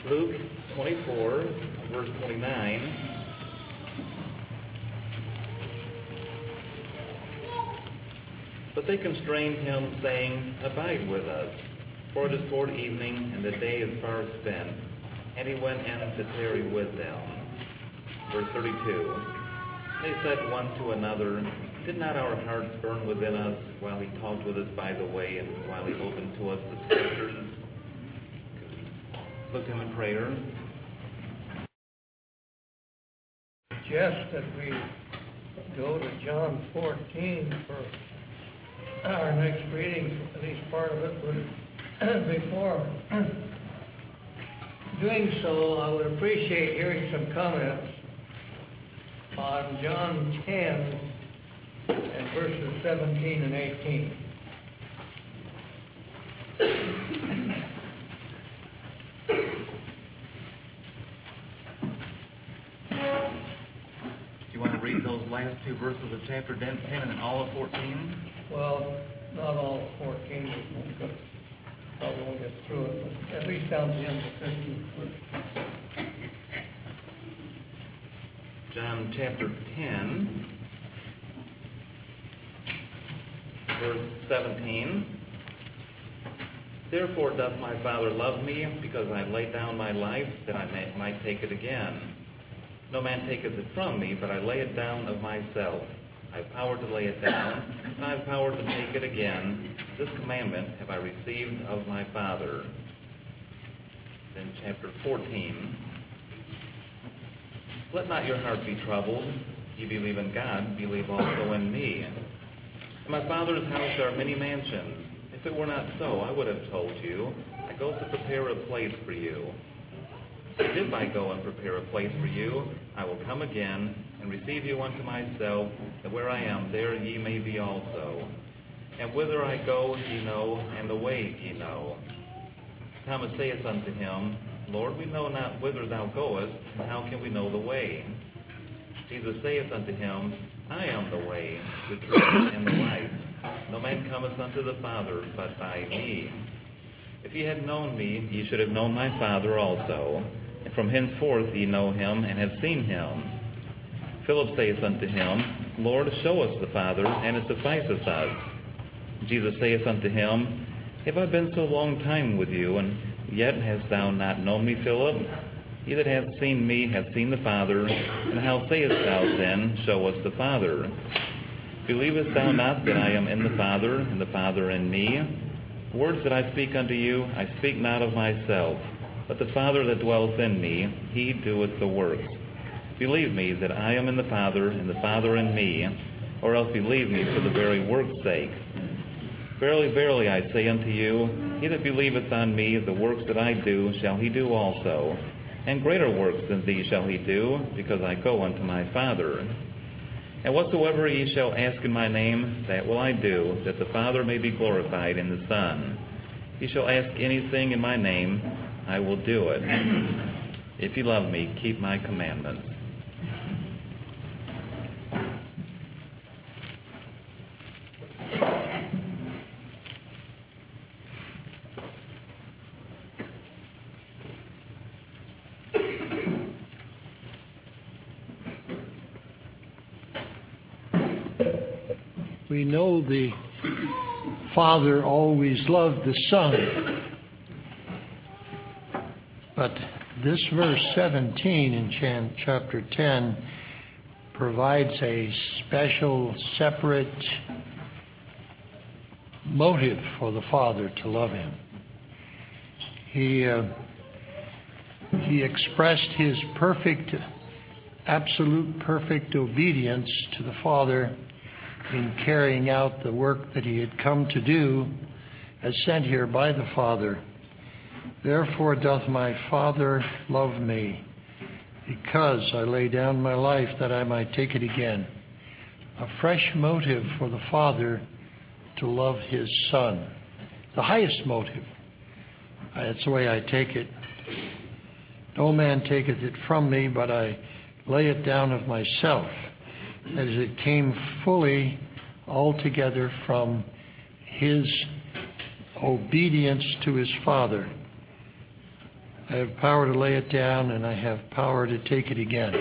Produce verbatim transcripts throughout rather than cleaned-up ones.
Luke twenty-four, verse twenty-nine. But they constrained him, saying, Abide with us, for it is toward evening, and the day is far spent. And he went in to tarry with them. Verse thirty-two. They said one to another, Did not our hearts burn within us while he talked with us by the way, and while he opened to us the Scriptures? Look to him in prayer. Suggest that we go to John fourteen for our next reading, at least part of it, but before doing so, I would appreciate hearing some comments on John ten and verses seventeen and eighteen. Do you want to read those last two verses of chapter ten and all of fourteen? Well, not all fourteen, but probably won't get through it, but at least down to the end of fifteen first. John chapter ten, verse seventeen. Therefore doth my Father love me, because I lay down my life, that I may, might take it again. No man taketh it from me, but I lay it down of myself. I have power to lay it down, and I have power to take it again. This commandment have I received of my Father. Then chapter fourteen. Let not your heart be troubled. Ye believe in God, believe also in me. In my Father's house there are many mansions. If it were not so, I would have told you. I go to prepare a place for you. And if I go and prepare a place for you, I will come again and receive you unto myself, that where I am, there ye may be also. And whither I go, ye know, and the way ye know. Thomas saith unto him, Lord, we know not whither thou goest, and how can we know the way? Jesus saith unto him, I am the way, the truth, and the life. No man cometh unto the Father but by me. If ye had known me, ye should have known my Father also. And from henceforth ye know him, and have seen him. Philip saith unto him, Lord, show us the Father, and it sufficeth us. Jesus saith unto him, Have I been so long time with you, and yet hast thou not known me, Philip? He that hath seen me hath seen the Father. And how sayest thou then, Show us the Father? Believest thou not that I am in the Father, and the Father in me? The words that I speak unto you, I speak not of myself, but the Father that dwelleth in me, he doeth the works. Believe me that I am in the Father, and the Father in me, or else believe me for the very work's sake. Verily, verily, I say unto you, he that believeth on me, the works that I do, shall he do also. And greater works than these shall he do, because I go unto my Father. And whatsoever ye shall ask in my name, that will I do, that the Father may be glorified in the Son. Ye shall ask anything in my name, I will do it. If ye love me, keep my commandments. We know the Father always loved the Son. But this verse seventeen in chapter ten provides a special, separate motive for the Father to love him. He, uh, he expressed his perfect, absolute perfect obedience to the Father in carrying out the work that he had come to do as sent here by the Father. Therefore doth my Father love me, because I lay down my life that I might take it again. A fresh motive for the Father to love his Son. The highest motive. That's the way I take it. No man taketh it from me, but I lay it down of myself. That is, it came fully, altogether from his obedience to his Father. I have power to lay it down, and I have power to take it again.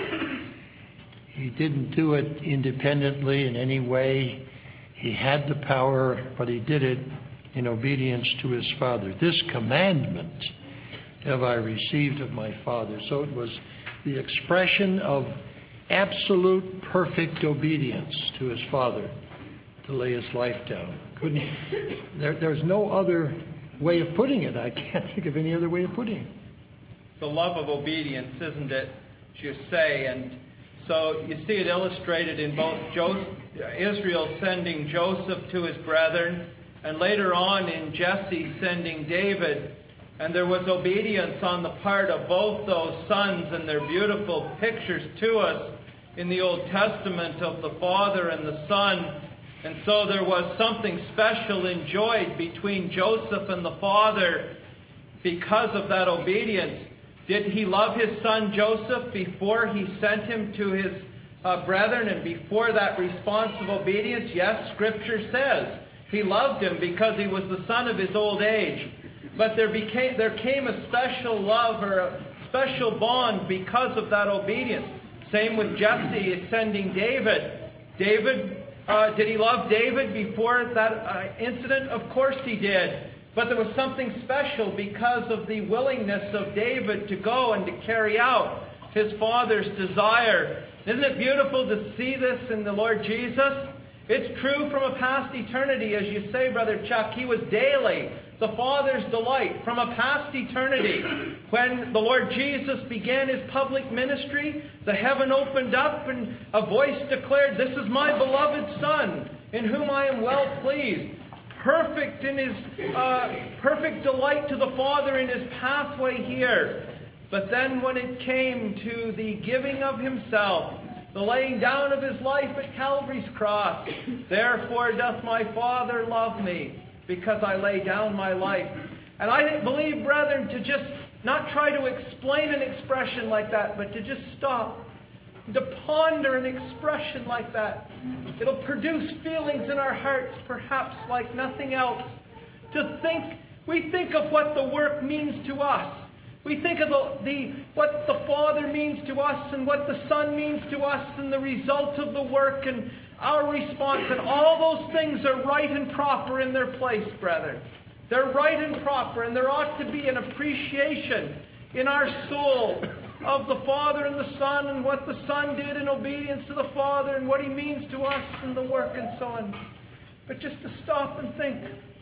He didn't do it independently in any way. He had the power, but he did it in obedience to his Father. This commandment have I received of my Father. So it was the expression of absolute, perfect obedience to his Father to lay his life down. Couldn't there, there's no other way of putting it. I can't think of any other way of putting it. It's a love of obedience, isn't it, as you say? And so you see it illustrated in both Joseph, Israel sending Joseph to his brethren, and later on in Jesse sending David. And there was obedience on the part of both those sons, and they're beautiful pictures to us in the Old Testament of the Father and the Son. And so there was something special enjoyed between Joseph and the Father because of that obedience. Did he love his son Joseph before he sent him to his uh, brethren and before that response of obedience? Yes, Scripture says he loved him because he was the son of his old age. But there became there came a special love or a special bond because of that obedience. Same with Jesse sending David. David, uh, did he love David before that uh, incident? Of course he did. But there was something special because of the willingness of David to go and to carry out his father's desire. Isn't it beautiful to see this in the Lord Jesus? It's true from a past eternity, as you say, Brother Chuck. He was daily the Father's delight from a past eternity. When the Lord Jesus began his public ministry, the heaven opened up and a voice declared, "This is my beloved Son, in whom I am well pleased." Perfect in his uh, perfect delight to the Father in his pathway here. But then when it came to the giving of himself, the laying down of his life at Calvary's cross, "Therefore doth my Father love me, because I lay down my life." And I believe, brethren, to just not try to explain an expression like that, but to just stop, to ponder an expression like that. It'll produce feelings in our hearts, perhaps like nothing else. To think, we think of what the work means to us. We think of the, the what the Father means to us and what the Son means to us and the result of the work and our response. And all those things are right and proper in their place, brethren. They're right and proper, and there ought to be an appreciation in our soul of the Father and the Son and what the Son did in obedience to the Father and what he means to us and the work and so on. But just to stop and think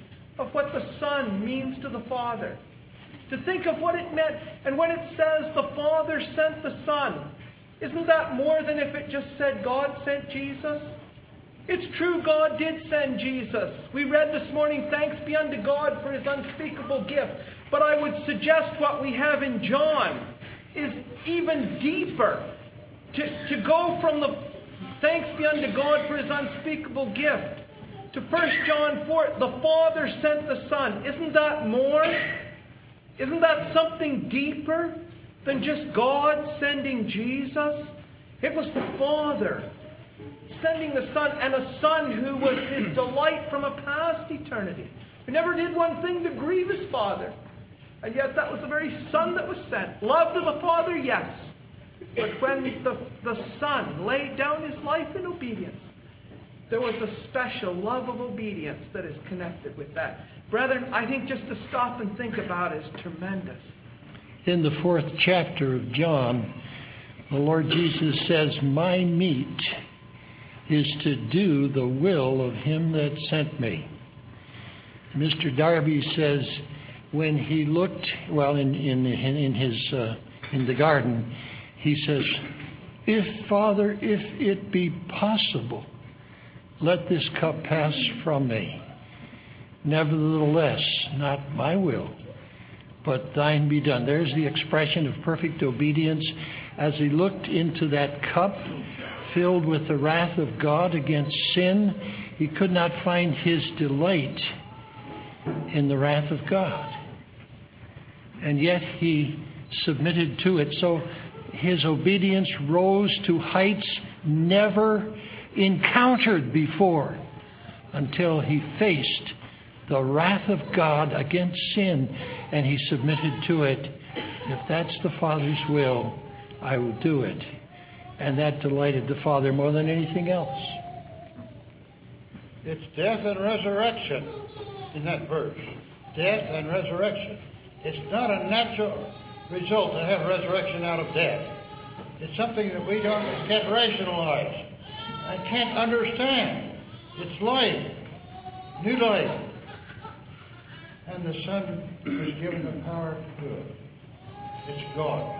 of what the Son means to the Father. To think of what it meant. And when it says the Father sent the Son, isn't that more than if it just said God sent Jesus? It's true, God did send Jesus. We read this morning, "Thanks be unto God for his unspeakable gift." But I would suggest what we have in John is even deeper. To, to go from the thanks be unto God for his unspeakable gift to First John four, the Father sent the Son. Isn't that more? Isn't that something deeper than just God sending Jesus? It was the Father sending the Son, and a Son who was his delight from a past eternity, who never did one thing to grieve his Father. And yet that was the very Son that was sent. Loved of the Father, yes. But when the, the Son laid down his life in obedience, there was a special love of obedience that is connected with that. Brethren, I think just to stop and think about is tremendous. In the fourth chapter of John, the Lord Jesus says, "My meat is to do the will of him that sent me." Mister Darby says, when he looked, well, in in in his uh, in the garden, he says, "If, Father, if it be possible, let this cup pass from me. Nevertheless, not my will, but thine be done." There's the expression of perfect obedience. As he looked into that cup filled with the wrath of God against sin, he could not find his delight in the wrath of God. And yet he submitted to it. So his obedience rose to heights never encountered before until he faced the wrath of God against sin, and he submitted to it If that's the Father's will, I will do it. And that delighted the Father more than anything else. It's death and resurrection in that verse. Death and resurrection. It's not a natural result to have resurrection out of death. It's something that we don't can't rationalize. I can't understand. It's life, new life. And the Son was given the power to do it. It's God.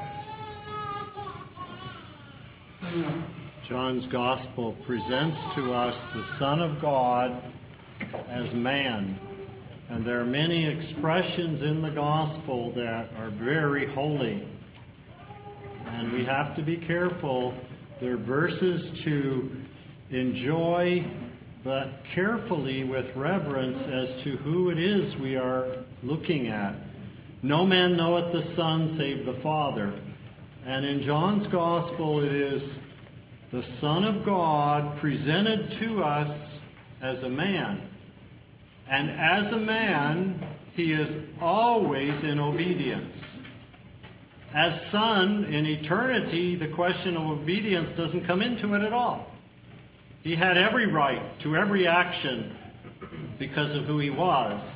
John's Gospel presents to us the Son of God as man. And there are many expressions in the Gospel that are very holy. And we have to be careful. They're verses to enjoy, but carefully with reverence as to who it is we are looking at. No man knoweth the Son save the Father. And in John's Gospel it is the Son of God presented to us as a man. And as a man, he is always in obedience. As Son, in eternity, the question of obedience doesn't come into it at all. He had every right to every action because of who he was.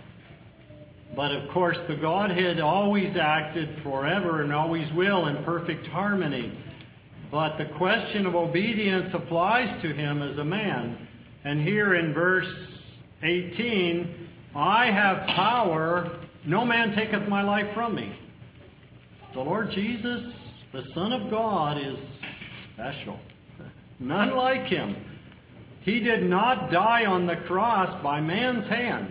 But of course, the Godhead always acted forever and always will in perfect harmony. But the question of obedience applies to him as a man. And here in verse eighteen, I have power, no man taketh my life from me. The Lord Jesus, the Son of God, is special. None like him. He did not die on the cross by man's hand.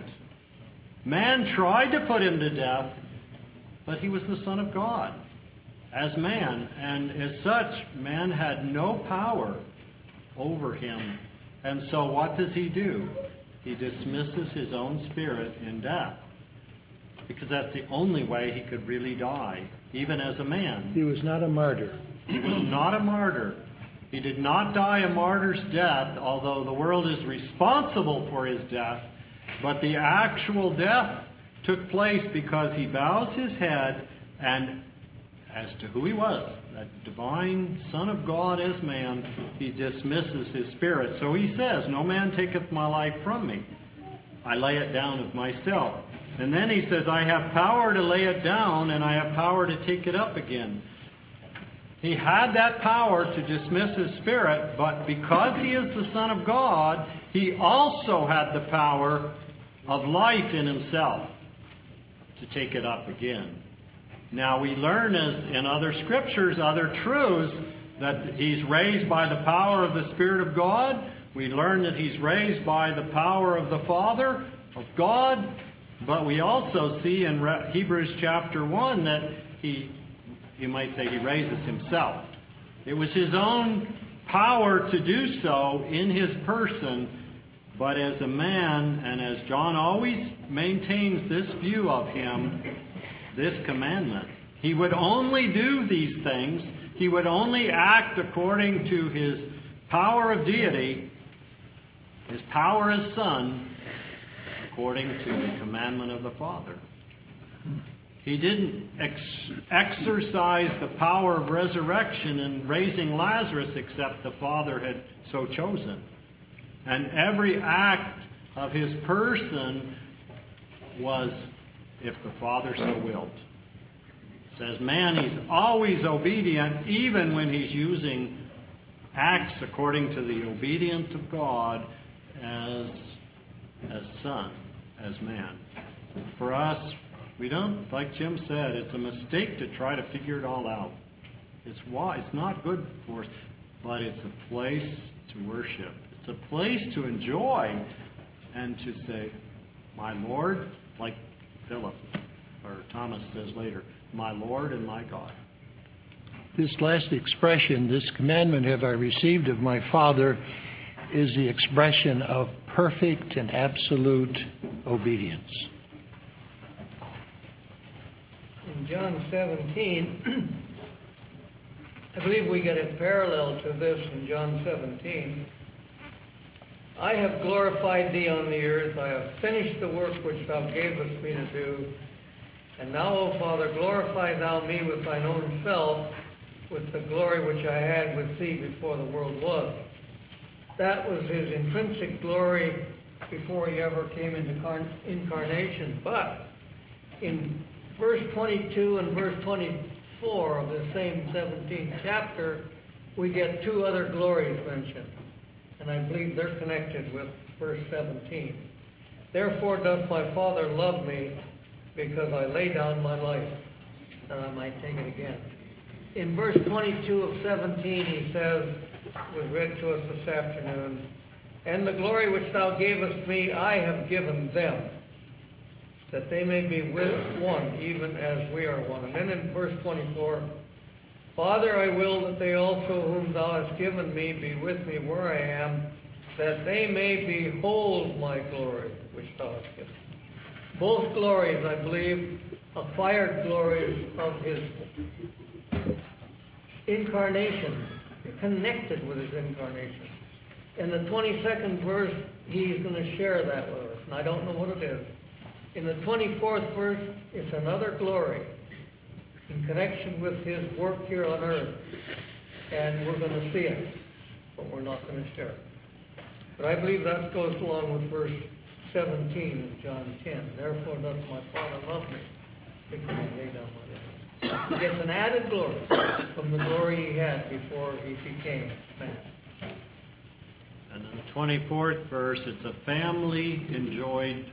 Man tried to put him to death, but he was the Son of God as man. And as such, man had no power over him. And so what does he do? He dismisses his own spirit in death. Because that's the only way he could really die, even as a man. He was not a martyr. He was not a martyr. He did not die a martyr's death, although the world is responsible for his death. But the actual death took place because he bows his head, and as to who he was, that divine Son of God as man, he dismisses his spirit. So he says, no man taketh my life from me. I lay it down of myself. And then he says, I have power to lay it down, and I have power to take it up again. He had that power to dismiss his spirit, but because he is the Son of God, he also had the power of life in himself to take it up again. Now we learn, as in other scriptures, other truths, that he's raised by the power of the Spirit of God. We learn that he's raised by the power of the Father, of God. But we also see in Hebrews chapter one that he, you might say, he raises himself. It was his own power to do so in his person, but as a man, and as John always maintains this view of him, this commandment. He would only do these things, he would only act according to his power of deity, his power as Son, according to the commandment of the Father. He didn't ex- exercise the power of resurrection in raising Lazarus except the Father had so chosen. And every act of his person was if the Father so willed. It says, man, he's always obedient, even when he's using acts according to the obedience of God as, as Son, as man. For us, we don't, like Jim said, it's a mistake to try to figure it all out. It's why it's not good for us, but it's a place to worship. It's a place to enjoy and to say, my Lord, like Philip or Thomas says later, my Lord and my God. This last expression, this commandment have I received of my Father, is the expression of perfect and absolute obedience. In John seventeen, I believe we get a parallel to this in John seventeen. I have glorified thee on the earth. I have finished the work which thou gavest me to do. And now, O Father, glorify thou me with thine own self, with the glory which I had with thee before the world was. That was his intrinsic glory before he ever came into carn- incarnation. But in verse twenty-two and verse twenty-four of the same seventeenth chapter, we get two other glories mentioned. And I believe they're connected with verse seventeen. Therefore doth my Father love me, because I lay down my life, that I might take it again. In verse twenty-two of seventeen, he says, was read to us this afternoon, and the glory which thou gavest me, I have given them, that they may be with one, even as we are one. And then in verse twenty-four, Father, I will that they also whom thou hast given me be with me where I am, that they may behold my glory, which thou hast given. Both glories, I believe, acquired glories of his incarnation, connected with his incarnation. In the twenty-second verse, he's going to share that with us, and I don't know what it is. In the twenty-fourth verse, it's another glory in connection with his work here on earth, and we're going to see it, but we're not going to share it. But I believe that goes along with verse seventeen of John ten. Therefore doth my Father love me, because I lay down my life. He gets an added glory from the glory he had before he became man. And in the twenty-fourth verse, it's a family enjoyed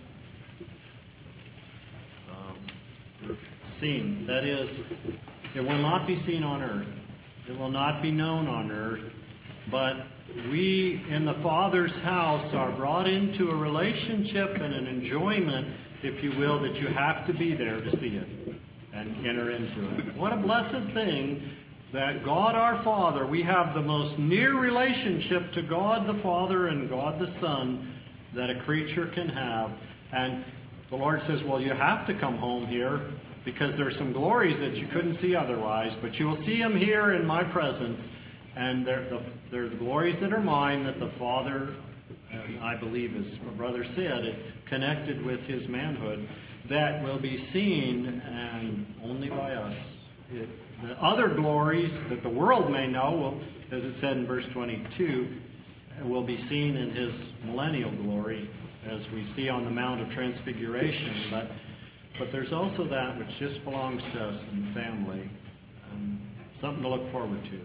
um, scene. That is, it will not be seen on earth. It will not be known on earth. But we in the Father's house are brought into a relationship and an enjoyment, if you will, that you have to be there to see it and enter into it. What a blessed thing that God our Father, we have the most near relationship to God the Father and God the Son that a creature can have. And the Lord says, well, you have to come home here because there are some glories that you couldn't see otherwise, but you will see them here in my presence. And they're the, they're the glories that are mine that the Father, I believe, as my brother said, it connected with his manhood, that will be seen and only by us. It, the other glories that the world may know, will, as it said in verse twenty-two, will be seen in his millennial glory, as we see on the Mount of Transfiguration. But, but there's also that which just belongs to us in the family. Um, something to look forward to.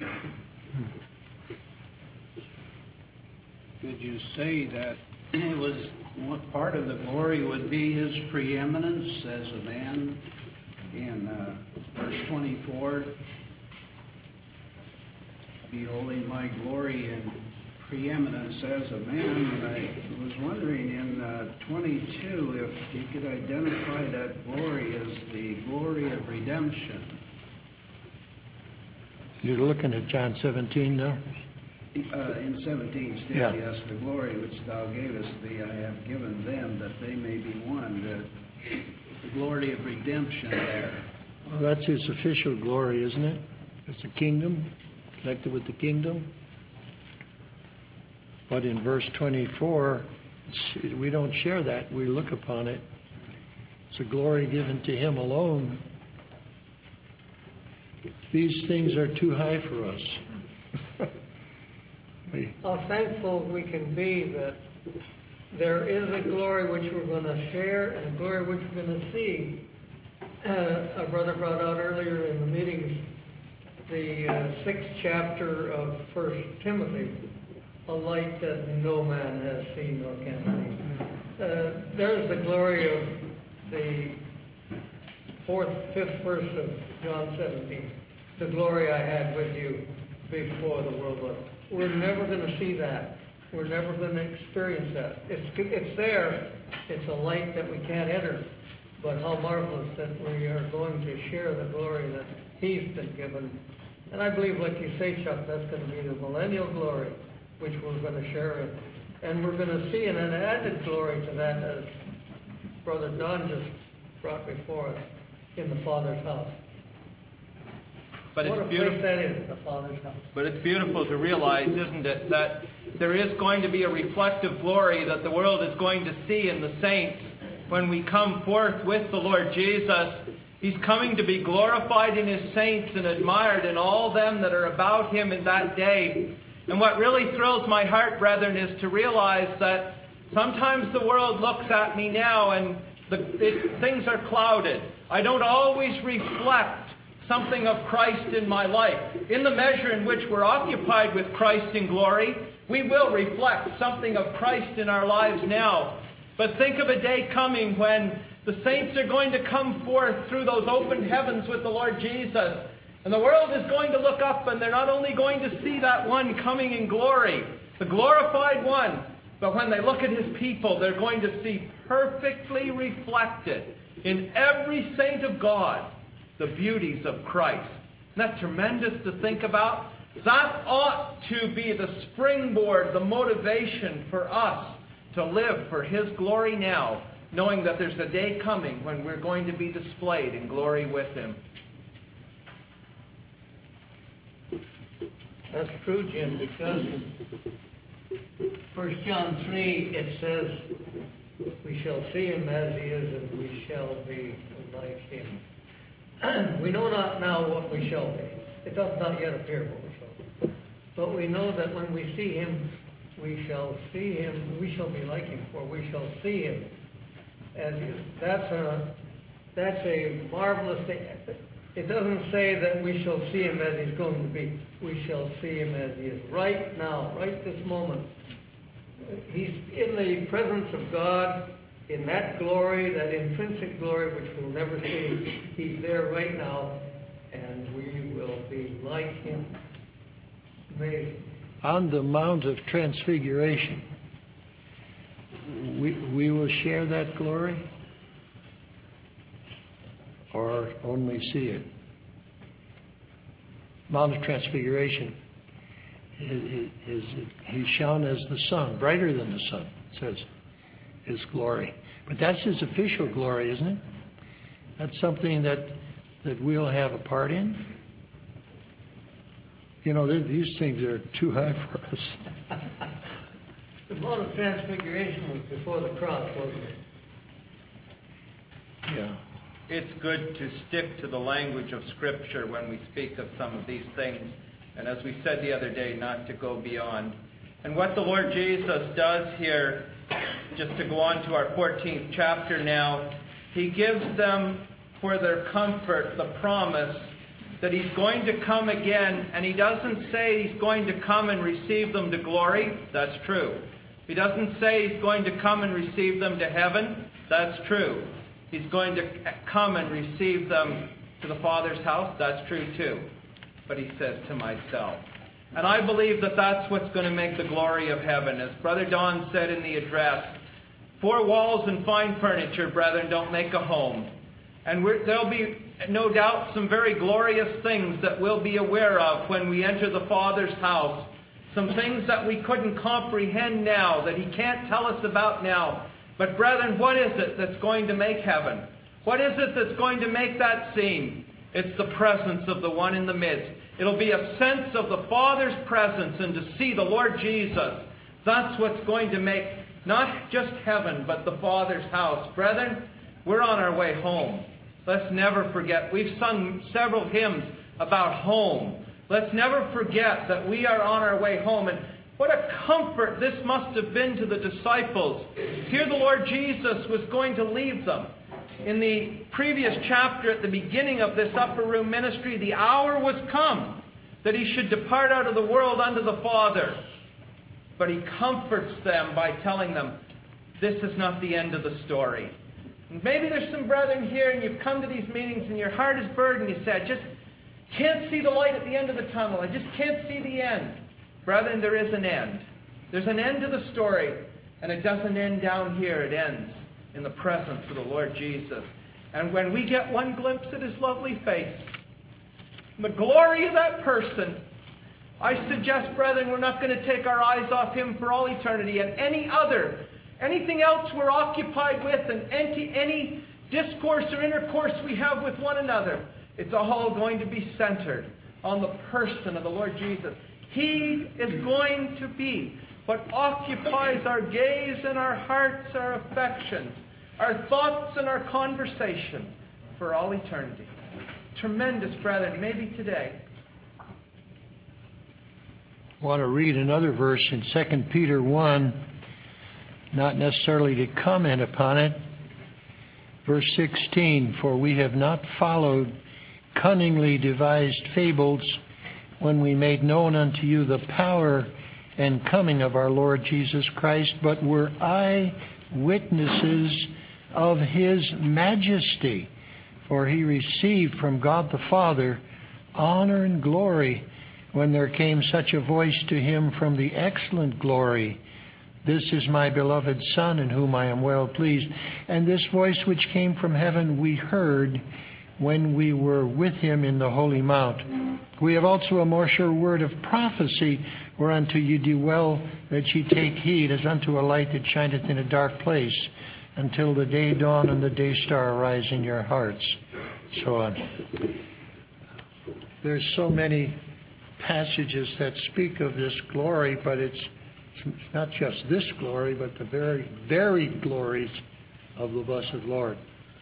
Could you say that it was what part of the glory would be his preeminence as a man in uh, verse twenty-four? Beholding my glory and preeminence as a man. And I was wondering in uh, twenty-two if you could identify that glory as the glory of redemption. You're looking at John seventeen now? Uh, in seventeen still, Yeah. yes, the glory which thou gavest thee, I have given them, that they may be one. The, the glory of redemption there. Well, that's his official glory, isn't it? It's the kingdom, connected with the kingdom. But in verse twenty-four, it's, we don't share that. We look upon it. It's a glory given to him alone. These things are too high for us. we, How thankful we can be that there is a glory which we're going to share and a glory which we're going to see. Uh, our brother brought out earlier in the meetings the uh, sixth chapter of First Timothy, a light that no man has seen nor can see. Uh, there's the glory of the fourth, fifth verse of John seventeen. The glory I had with you before the world was. We're never going to see that. We're never going to experience that. It's it's there. It's a light that we can't enter. But how marvelous that we are going to share the glory that he's been given. And I believe, like you say, Chuck, that's going to be the millennial glory, which we're going to share in. And we're going to see an added glory to that, as Brother Don just brought before us, in the Father's house. But what it's a beautiful. place that is, the Father's house. But it's beautiful to realize, isn't it, that there is going to be a reflective glory that the world is going to see in the saints when we come forth with the Lord Jesus. He's coming to be glorified in His saints and admired in all them that are about Him in that day. And what really thrills my heart, brethren, is to realize that sometimes the world looks at me now and the, it, things are clouded. I don't always reflect something of Christ in my life. In the measure in which we're occupied with Christ in glory, we will reflect something of Christ in our lives now. But think of a day coming when the saints are going to come forth through those open heavens with the Lord Jesus. And the world is going to look up, and they're not only going to see that one coming in glory, the glorified one, but when they look at His people, they're going to see perfectly reflected in every saint of God the beauties of Christ. Isn't that tremendous to think about? That ought to be the springboard, the motivation for us to live for His glory now, knowing that there's a day coming when we're going to be displayed in glory with Him. That's true, Jim, because in First John three it says, we shall see Him as He is, and we shall be like Him. We know not now what we shall be. It does not yet appear what we shall be. But we know that when we see Him, we shall see Him, we shall be like Him, for we shall see Him as He is. That's a, that's a marvelous thing. It doesn't say that we shall see Him as He's going to be. We shall see Him as He is right now, right this moment. He's in the presence of God, in that glory, that intrinsic glory which we'll never see. He's there right now, and we will be like Him. Amazing. On the Mount of Transfiguration, we, we will share that glory or only see it? Mount of Transfiguration is, is He's shown as the sun, brighter than the sun, it says, His glory. But that's His official glory, isn't it? That's something that that we'll have a part in. You know, these things are too high for us. The Mount of Transfiguration was before the cross, wasn't it? Yeah. It's good to stick to the language of Scripture when we speak of some of these things. And as we said the other day, not to go beyond. And what the Lord Jesus does here, just to go on to our fourteenth chapter now, He gives them for their comfort the promise that He's going to come again. And He doesn't say He's going to come and receive them to glory. That's true. He doesn't say He's going to come and receive them to heaven. That's true. He's going to come and receive them to the Father's house. That's true too. But He says, to myself. And I believe that that's what's going to make the glory of heaven. As Brother Don said in the address, four walls and fine furniture, brethren, don't make a home. And we're, there'll be no doubt some very glorious things that we'll be aware of when we enter the Father's house. Some things that we couldn't comprehend now, that He can't tell us about now. But brethren, what is it that's going to make heaven? What is it that's going to make that scene? It's the presence of the one in the midst. It'll be a sense of the Father's presence and to see the Lord Jesus. That's what's going to make not just heaven, but the Father's house. Brethren, we're on our way home. Let's never forget. We've sung several hymns about home. Let's never forget that we are on our way home. And what a comfort this must have been to the disciples. Here the Lord Jesus was going to leave them. In the previous chapter, at the beginning of this upper room ministry, the hour was come that He should depart out of the world unto the Father. But He comforts them by telling them, this is not the end of the story. And maybe there's some brethren here and you've come to these meetings and your heart is burdened. You say, I just can't see the light at the end of the tunnel. I just can't see the end. Brethren, there is an end. There's an end to the story. And it doesn't end down here. It ends in the presence of the Lord Jesus. And when we get one glimpse at His lovely face, the glory of that person, I suggest, brethren, we're not going to take our eyes off Him for all eternity. And any other, anything else we're occupied with, and any, any discourse or intercourse we have with one another, it's all going to be centered on the person of the Lord Jesus. He is going to be what occupies our gaze and our hearts, our affections, our thoughts and our conversation for all eternity. Tremendous, brethren, maybe today. I want to read another verse in Second Peter one, not necessarily to comment upon it. Verse sixteen, for we have not followed cunningly devised fables when we made known unto you the power and coming of our Lord Jesus Christ, but were eyewitnesses of his majesty. For he received from God the Father honor and glory when there came such a voice to him from the excellent glory, this is my beloved Son, in whom I am well pleased. And this voice which came from heaven we heard when we were with him in the holy mount. We have also a more sure word of prophecy, whereunto ye do well that ye take heed, as unto a light that shineth in a dark place, until the day dawn and the day star arise in your hearts. So on. There's so many passages that speak of this glory, but it's, it's not just this glory, but the very varied glories of the blessed Lord.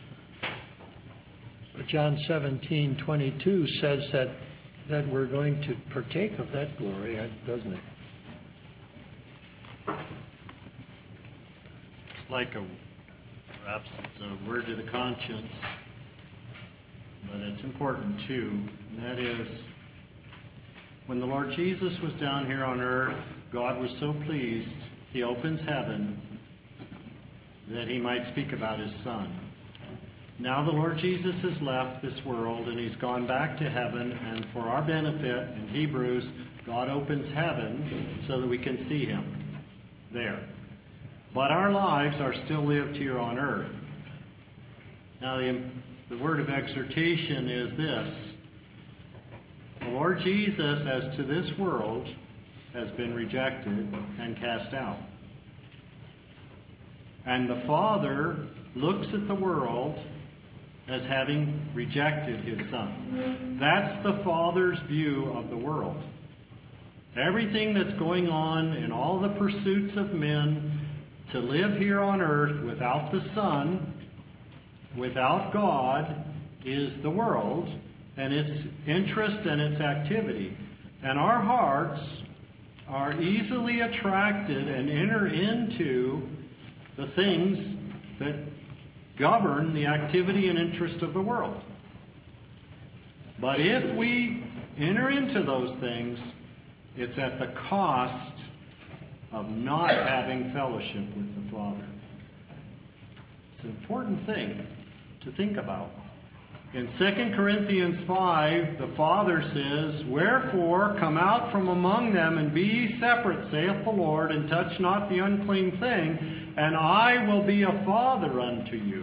But John seventeen twenty-two says that, that we're going to partake of that glory, doesn't it? It's like a, perhaps it's a word to the conscience, but it's important too. And that is, when the Lord Jesus was down here on earth, God was so pleased, he opens heaven that he might speak about his Son. Now the Lord Jesus has left this world and he's gone back to heaven, and for our benefit, in Hebrews, God opens heaven so that we can see him there. But our lives are still lived here on earth. Now the, the word of exhortation is this: the Lord Jesus, as to this world, has been rejected and cast out. And the Father looks at the world as having rejected his Son. That's the Father's view of the world. Everything that's going on in all the pursuits of men to live here on earth without the Son, without God, is the world and its interest and its activity. And our hearts are easily attracted and enter into the things that govern the activity and interest of the world. But if we enter into those things, it's at the cost of not having fellowship with the Father. It's an important thing to think about. In Second Corinthians five, the Father says, wherefore come out from among them and be ye separate, saith the Lord, and touch not the unclean thing, and I will be a father unto you.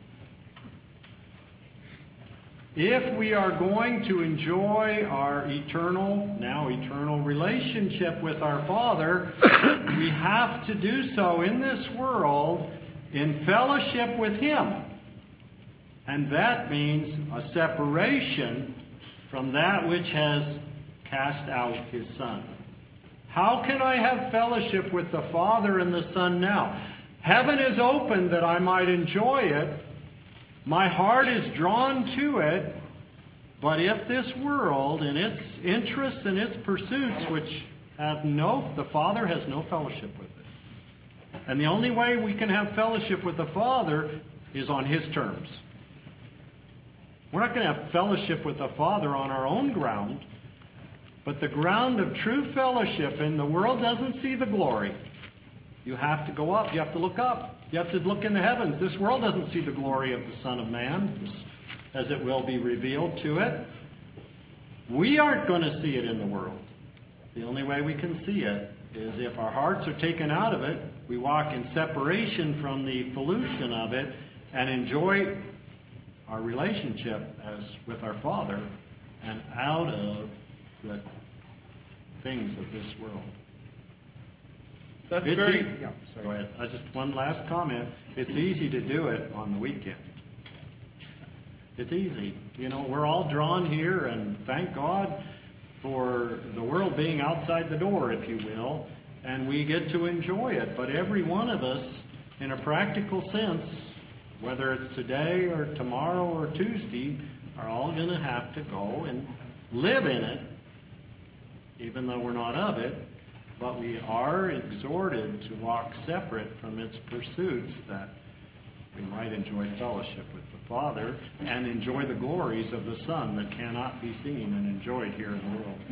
If we are going to enjoy our eternal, now eternal relationship with our Father, we have to do so in this world in fellowship with him. And that means a separation from that which has cast out his Son. How can I have fellowship with the Father and the Son now? Heaven is open that I might enjoy it. My heart is drawn to it. But if this world and its interests and its pursuits, which have no, the Father has no fellowship with it. And the only way we can have fellowship with the Father is on his terms. We're not going to have fellowship with the Father on our own ground, but the ground of true fellowship, and the world doesn't see the glory. You have to go up. You have to look up. You have to look in the heavens. This world doesn't see the glory of the Son of Man as it will be revealed to it. We aren't going to see it in the world. The only way we can see it is if our hearts are taken out of it, we walk in separation from the pollution of it and enjoy our relationship as with our Father and out of the things of this world. That's It's very... e- yeah, sorry. Go ahead. I just one last comment. It's easy to do it on the weekend. It's easy. You know, we're all drawn here, and thank God for the world being outside the door, if you will, and we get to enjoy it. But every one of us, in a practical sense, whether it's today or tomorrow or Tuesday, are all going to have to go and live in it, even though we're not of it. But we are exhorted to walk separate from its pursuits, that we might enjoy fellowship with the Father and enjoy the glories of the Son that cannot be seen and enjoyed here in the world.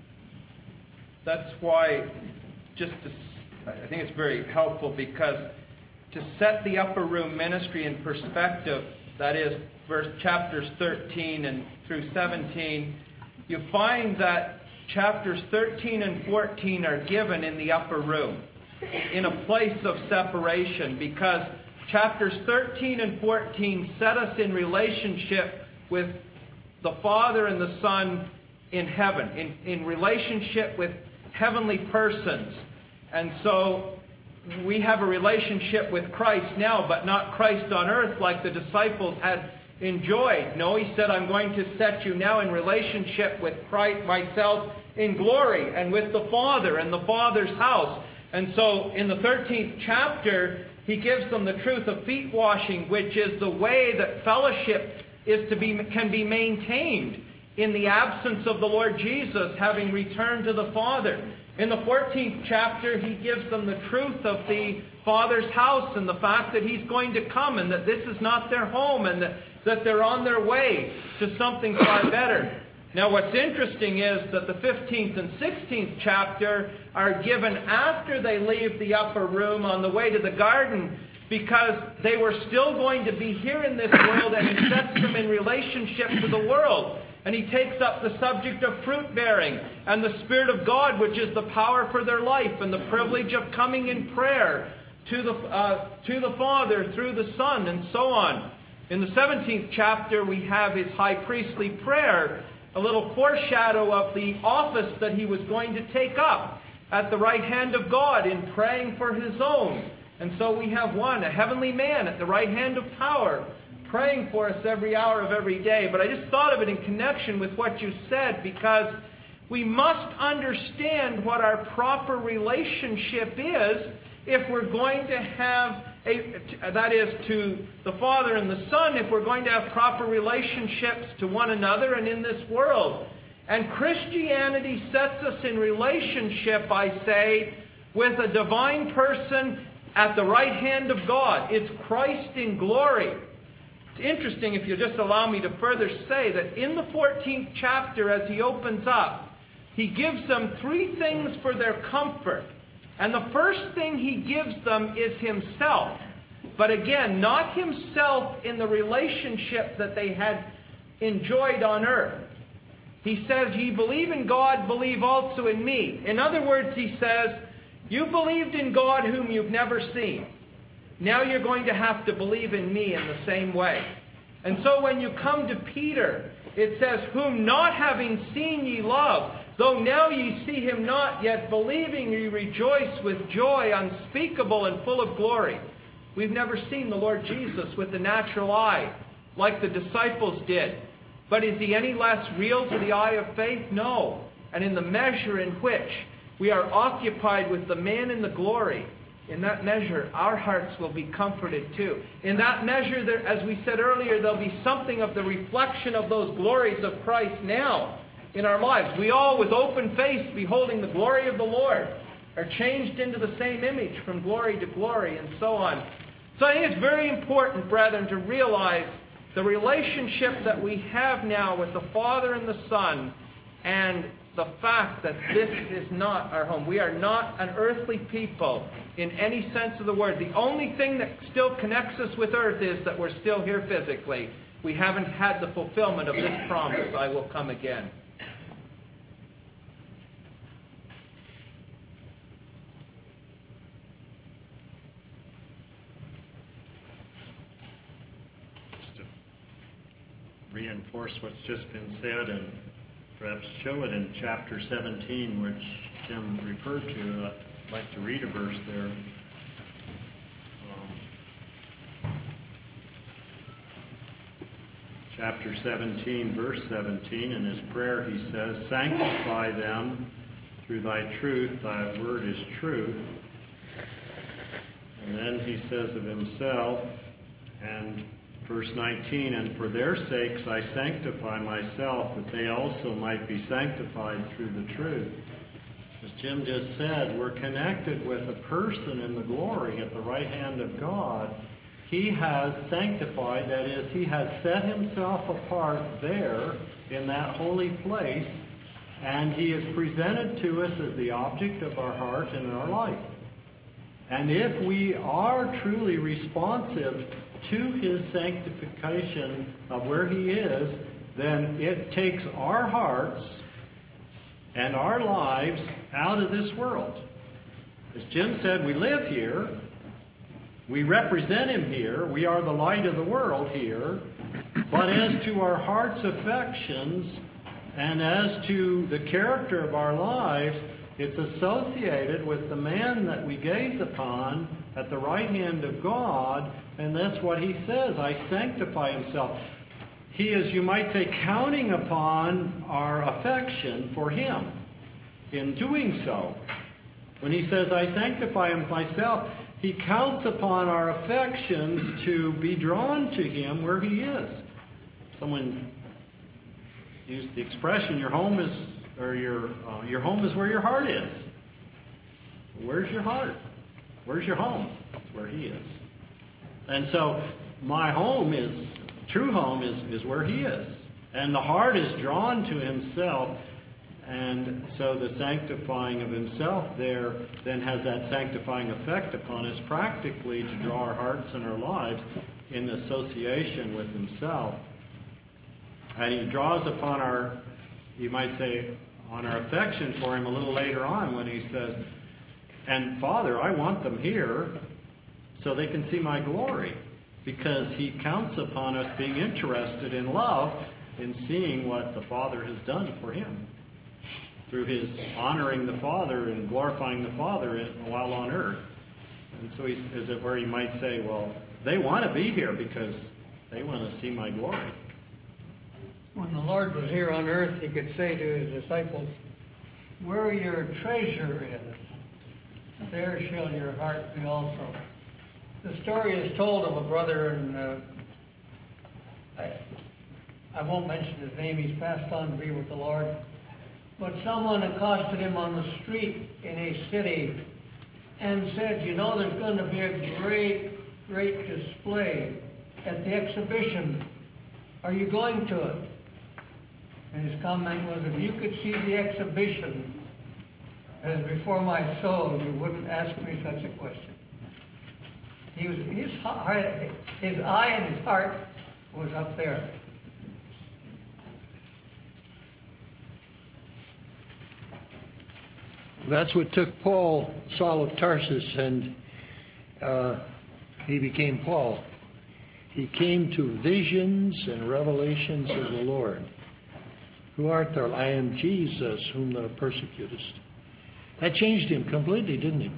That's why, just to, I think it's very helpful, because to set the upper room ministry in perspective, that is, verse chapters thirteen and through seventeen, you find that chapters thirteen and fourteen are given in the upper room, in a place of separation, because chapters thirteen and fourteen set us in relationship with the Father and the Son in heaven, in, in relationship with heavenly persons. And so we have a relationship with Christ now, but not Christ on earth like the disciples had enjoyed. No, he said, I'm going to set you now in relationship with Christ, myself in glory, and with the Father and the Father's house. And so in the thirteenth chapter, he gives them the truth of feet washing, which is the way that fellowship is to be can be maintained in the absence of the Lord Jesus having returned to the Father. In the fourteenth chapter, he gives them the truth of the Father's house and the fact that he's going to come and that this is not their home and that, that they're on their way to something far better. Now, what's interesting is that the fifteenth and sixteenth chapter are given after they leave the upper room on the way to the garden, because they were still going to be here in this world, and he sets them in relationship to the world. And he takes up the subject of fruit-bearing and the Spirit of God, which is the power for their life, and the privilege of coming in prayer to the, uh, to the Father through the Son, and so on. In the seventeenth chapter, we have his high priestly prayer, a little foreshadow of the office that he was going to take up at the right hand of God in praying for his own. And so we have one, a heavenly man at the right hand of power, praying for us every hour of every day. But I just thought of it in connection with what you said, because we must understand what our proper relationship is if we're going to have a, that is to the Father and the Son, if we're going to have proper relationships to one another and in this world. And Christianity sets us in relationship, I say, with a divine person at the right hand of God. It's Christ in glory. It's interesting, if you'll just allow me to further say, that in the fourteenth chapter, as he opens up, he gives them three things for their comfort. And the first thing he gives them is himself. But again, not himself in the relationship that they had enjoyed on earth. He says, ye believe in God, believe also in me. In other words, he says, you believed in God whom you've never seen. Now you're going to have to believe in me in the same way. And so when you come to Peter, it says, whom not having seen ye love, though now ye see him not, yet believing ye rejoice with joy unspeakable and full of glory. We've never seen the Lord Jesus with the natural eye, like the disciples did. But is he any less real to the eye of faith? No. And in the measure in which we are occupied with the man in the glory, in that measure, our hearts will be comforted too. In that measure, there, as we said earlier, there'll be something of the reflection of those glories of Christ now in our lives. We all, with open face, beholding the glory of the Lord, are changed into the same image from glory to glory, and so on. So I think it's very important, brethren, to realize the relationship that we have now with the Father and the Son, and the fact that this is not our home. We are not an earthly people in any sense of the word. The only thing that still connects us with earth is that we're still here physically. We haven't had the fulfillment of this promise, I will come again. Just to reinforce what's just been said and perhaps show it in chapter seventeen, which Tim referred to. I'd like to read a verse there. Um, chapter seventeen, verse seventeen, in his prayer he says, sanctify them through thy truth, thy word is truth. And then he says of himself, And verse nineteen, and for their sakes I sanctify myself, that they also might be sanctified through the truth. As Jim just said, we're connected with a person in the glory at the right hand of God. He has sanctified, that is, he has set himself apart there in that holy place, and he is presented to us as the object of our heart and our life. And if we are truly responsive to his sanctification of where he is, then it takes our hearts and our lives out of this world. As Jim said, we live here. We represent him here. We are the light of the world here. But as to our heart's affections and as to the character of our lives, it's associated with the man that we gaze upon at the right hand of God, and that's what he says, I sanctify himself. He is, you might say, counting upon our affection for him in doing so. When he says, I sanctify myself, he counts upon our affections to be drawn to him where he is. Someone used the expression, your home is, or your uh, your home is where your heart is. Where's your heart? Where's your home? It's where he is. And so my home is, true home is, is where he is. And the heart is drawn to himself. And so the sanctifying of himself there then has that sanctifying effect upon us practically to draw our hearts and our lives in association with himself. And he draws upon our, you might say, on our affection for him a little later on when he says, and Father, I want them here so they can see my glory. Because he counts upon us being interested in love in seeing what the Father has done for him. Through his honoring the Father and glorifying the Father while on earth. And so he's, is it where he might say, well, they want to be here because they want to see my glory. When the Lord was here on earth, he could say to his disciples, where your treasure is, there shall your heart be also. The story is told of a brother, and uh, I, I won't mention his name, he's passed on to be with the Lord. But someone accosted him on the street in a city and said, you know, there's going to be a great, great display at the exhibition. Are you going to it? And his comment was, if you could see the exhibition as before my soul, you wouldn't ask me such a question. He was, his, heart, his eye and his heart was up there. That's what took Paul, Saul of Tarsus, and uh, he became Paul. He came to visions and revelations of the Lord. Who art thou? I am Jesus, whom thou persecutest. That changed him completely, didn't it?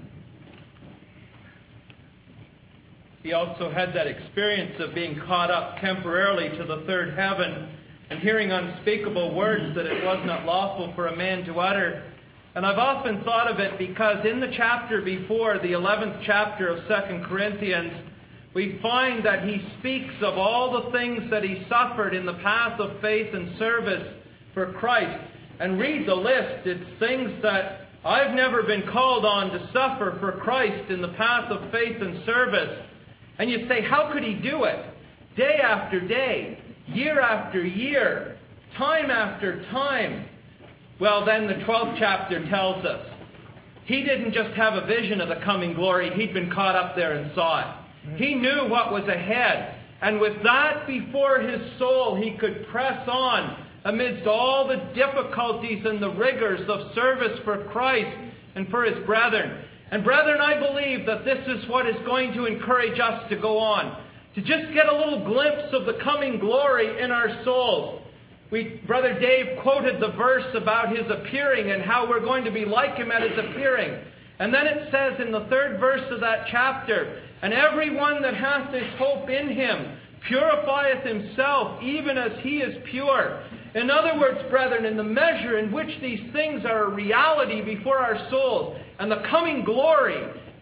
He also had that experience of being caught up temporarily to the third heaven and hearing unspeakable words that it was not lawful for a man to utter. And I've often thought of it because in the chapter before, the eleventh chapter of Second Corinthians, we find that he speaks of all the things that he suffered in the path of faith and service for Christ. And read the list. It's things that I've never been called on to suffer for Christ in the path of faith and service. And you say, how could he do it? Day after day, year after year, time after time. Well, then the twelfth chapter tells us he didn't just have a vision of the coming glory. He'd been caught up there and saw it. He knew what was ahead. And with that before his soul, he could press on amidst all the difficulties and the rigors of service for Christ and for his brethren. And brethren, I believe that this is what is going to encourage us to go on. To just get a little glimpse of the coming glory in our souls. We, Brother Dave quoted the verse about his appearing and how we're going to be like him at his appearing. And then it says in the third verse of that chapter, and every one that hath this hope in him purifieth himself even as he is pure. In other words, brethren, in the measure in which these things are a reality before our souls and the coming glory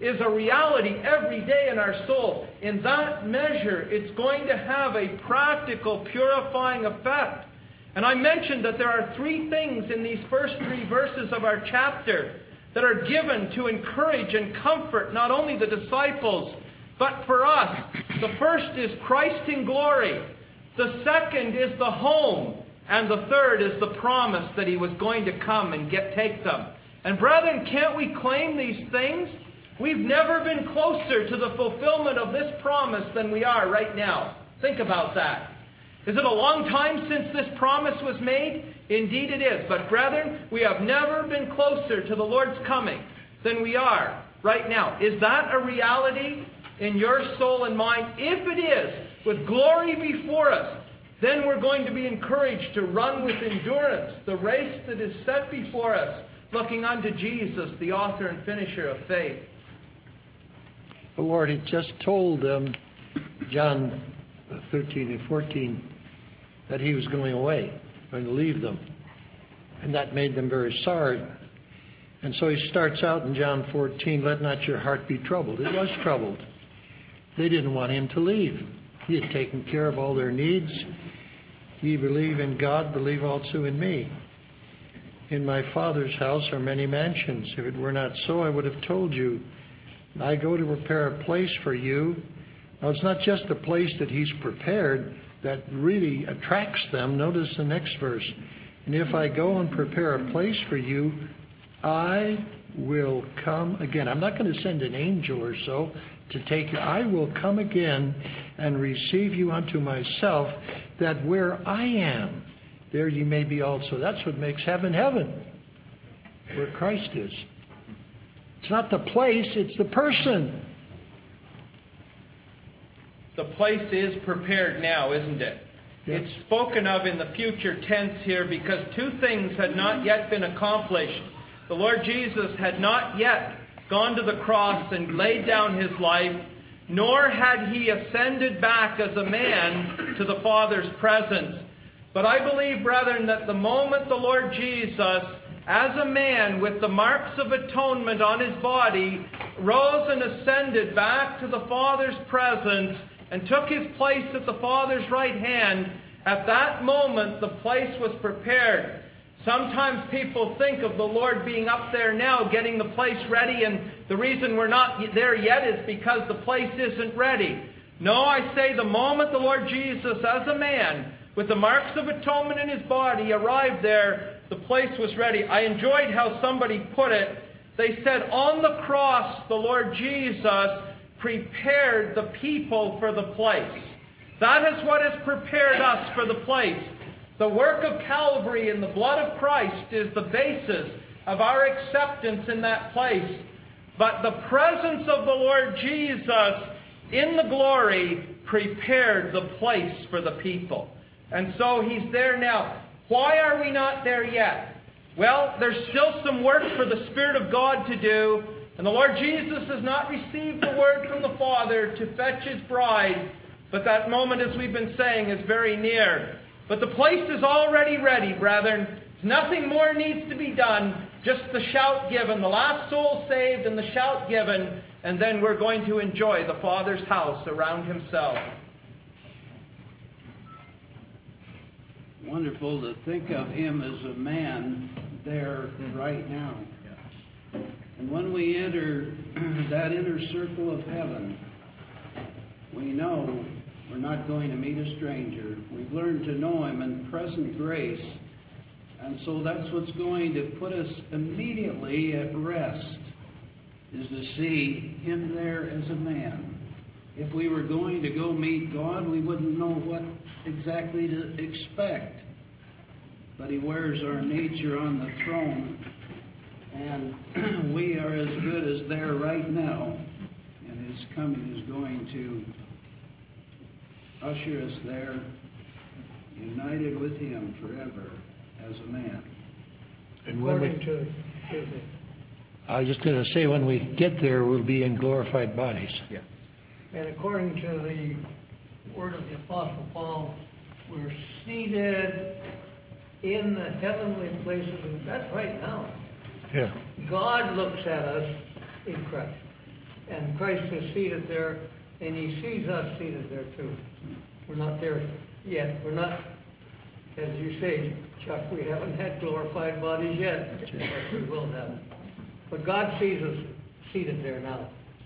is a reality every day in our soul. In that measure, it's going to have a practical, purifying effect. And I mentioned that there are three things in these first three verses of our chapter that are given to encourage and comfort not only the disciples, but for us. The first is Christ in glory. The second is the home. And the third is the promise that He was going to come and get take them. And brethren, can't we claim these things? We've never been closer to the fulfillment of this promise than we are right now. Think about that. Is it a long time since this promise was made? Indeed it is. But brethren, we have never been closer to the Lord's coming than we are right now. Is that a reality in your soul and mind? If it is, with glory before us, then we're going to be encouraged to run with endurance the race that is set before us, looking unto Jesus, the author and finisher of faith. The Lord had just told them, John thirteen and fourteen, that He was going away, going to leave them. And that made them very sorry. And so He starts out in John fourteen, let not your heart be troubled. It was troubled. They didn't want Him to leave. He had taken care of all their needs. Ye believe in God, believe also in me. In my Father's house are many mansions. If it were not so, I would have told you. I go to prepare a place for you. Now, it's not just the place that He's prepared that really attracts them. Notice the next verse. And if I go and prepare a place for you, I will come again. I'm not going to send an angel or so to take you. I will come again and receive you unto myself, that where I am, there you may be also. That's what makes heaven heaven, where Christ is. It's not the place, it's the person. The place is prepared now, isn't it? Yes. It's spoken of in the future tense here because two things had not yet been accomplished. The Lord Jesus had not yet gone to the cross and laid down His life, nor had He ascended back as a man to the Father's presence. But I believe, brethren, that the moment the Lord Jesus, as a man with the marks of atonement on His body, rose and ascended back to the Father's presence and took His place at the Father's right hand, at that moment the place was prepared. Sometimes people think of the Lord being up there now, getting the place ready, and the reason we're not there yet is because the place isn't ready. No, I say the moment the Lord Jesus, as a man, with the marks of atonement in His body, arrived there, the place was ready. I enjoyed how somebody put it. They said, on the cross, the Lord Jesus prepared the people for the place. That is what has prepared us for the place. The work of Calvary and the blood of Christ is the basis of our acceptance in that place. But the presence of the Lord Jesus in the glory prepared the place for the people. And so He's there now. Why are we not there yet? Well, there's still some work for the Spirit of God to do. And the Lord Jesus has not received the word from the Father to fetch His bride. But that moment, as we've been saying, is very near. But the place is already ready, brethren. Nothing more needs to be done. Just the shout given, the last soul saved and the shout given. And then we're going to enjoy the Father's house around Himself. Wonderful to think of Him as a man there right now. And when we enter that inner circle of heaven, we know we're not going to meet a stranger. We've learned to know Him in present grace. And so that's what's going to put us immediately at rest, is to see Him there as a man. If we were going to go meet God, we wouldn't know what exactly to expect. But He wears our nature on the throne, and we are as good as there right now. And His coming is going to usher us there, united with Him forever as a man. And when we, According to, excuse me, I was just going to say, when we get there, we'll be in glorified bodies. Yes. and according to the word of the Apostle Paul, we're seated in the heavenly places, and that's right now. Yeah. God looks at us in Christ. and Christ is seated there, and he sees us seated there too. We're not there yet. We're not, as you say, Chuck, we haven't had glorified bodies yet, but we will have. But God sees us seated there now.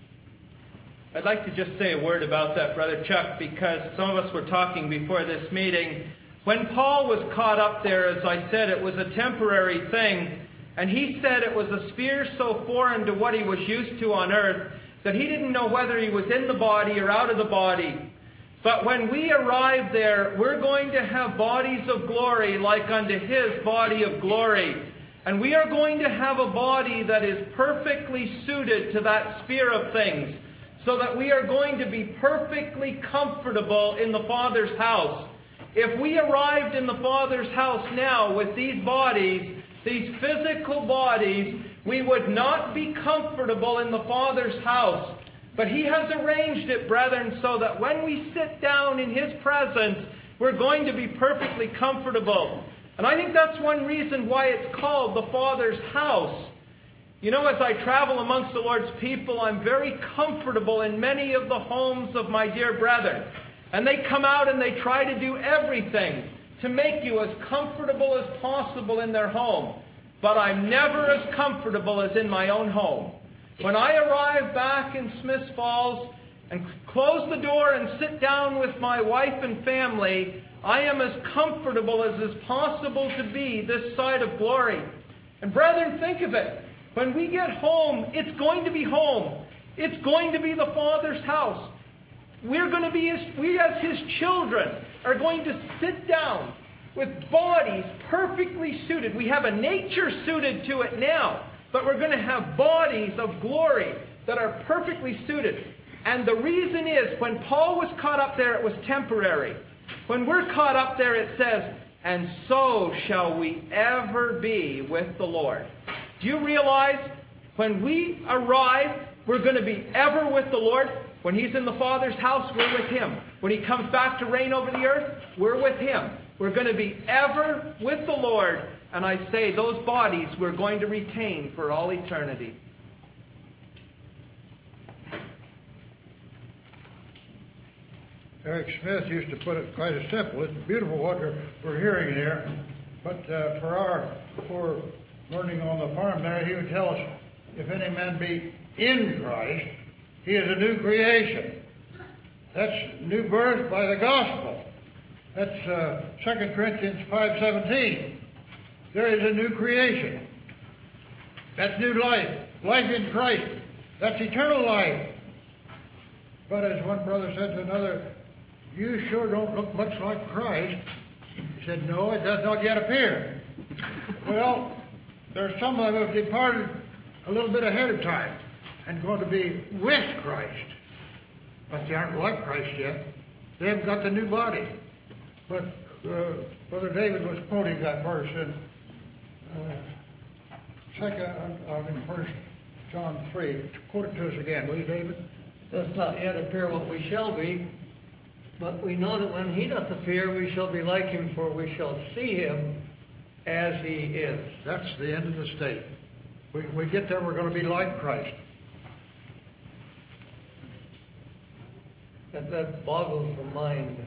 I'd like to just say a word about that, Brother Chuck, because some of us were talking before this meeting. When Paul was caught up there, as I said, it was a temporary thing. And he said it was a sphere so foreign to what he was used to on earth that he didn't know whether he was in the body or out of the body. But when we arrive there, we're going to have bodies of glory like unto his body of glory. And we are going to have a body that is perfectly suited to that sphere of things, so that we are going to be perfectly comfortable in the Father's house. If we arrived in the Father's house now with these bodies, these physical bodies, we would not be comfortable in the Father's house. But he has arranged it, brethren, so that when we sit down in his presence, we're going to be perfectly comfortable. And I think that's one reason why it's called the Father's house. You know, as I travel amongst the Lord's people, I'm very comfortable in many of the homes of my dear brethren. And they come out and they try to do everything to make you as comfortable as possible in their home. But I'm never as comfortable as in my own home. When I arrive back in Smiths Falls and close the door and sit down with my wife and family, I am as comfortable as is possible to be this side of glory. And brethren, think of it. When we get home, it's going to be home. It's going to be the Father's house. We're going to be his, we as his children are going to sit down with bodies perfectly suited. We have a nature suited to it now, but we're going to have bodies of glory that are perfectly suited. And the reason is, when Paul was caught up there, it was temporary. When we're caught up there, it says, and so shall we ever be with the Lord. Do you realize when we arrive, we're going to be ever with the Lord? When he's in the Father's house, we're with him. When he comes back to reign over the earth, we're with him. We're going to be ever with the Lord. And I say, those bodies we're going to retain for all eternity. Eric Smith used to put it quite as simple. It's beautiful what we're, we're hearing here. But uh, for our poor learning on the farm there, he would tell us, if any man be in Christ, he is a new creation. That's new birth by the gospel. That's uh, Second Corinthians five seventeen. There is a new creation. That's new life. Life in Christ. That's eternal life. But as one brother said to another, you sure don't look much like Christ. He said, no, it does not yet appear. Well, there's some that have departed a little bit ahead of time and going to be with Christ. But they aren't like Christ yet. They haven't got the new body. But uh, Brother David was quoting that verse in uh, second, uh, in First John three. Quote it to us again, will you, David? Does not yet appear what we shall be, but we know that when he doth appear, we shall be like him, for we shall see him as he is. That's the end of the state. We, we get there, we're going to be like Christ. That, that boggles the mind.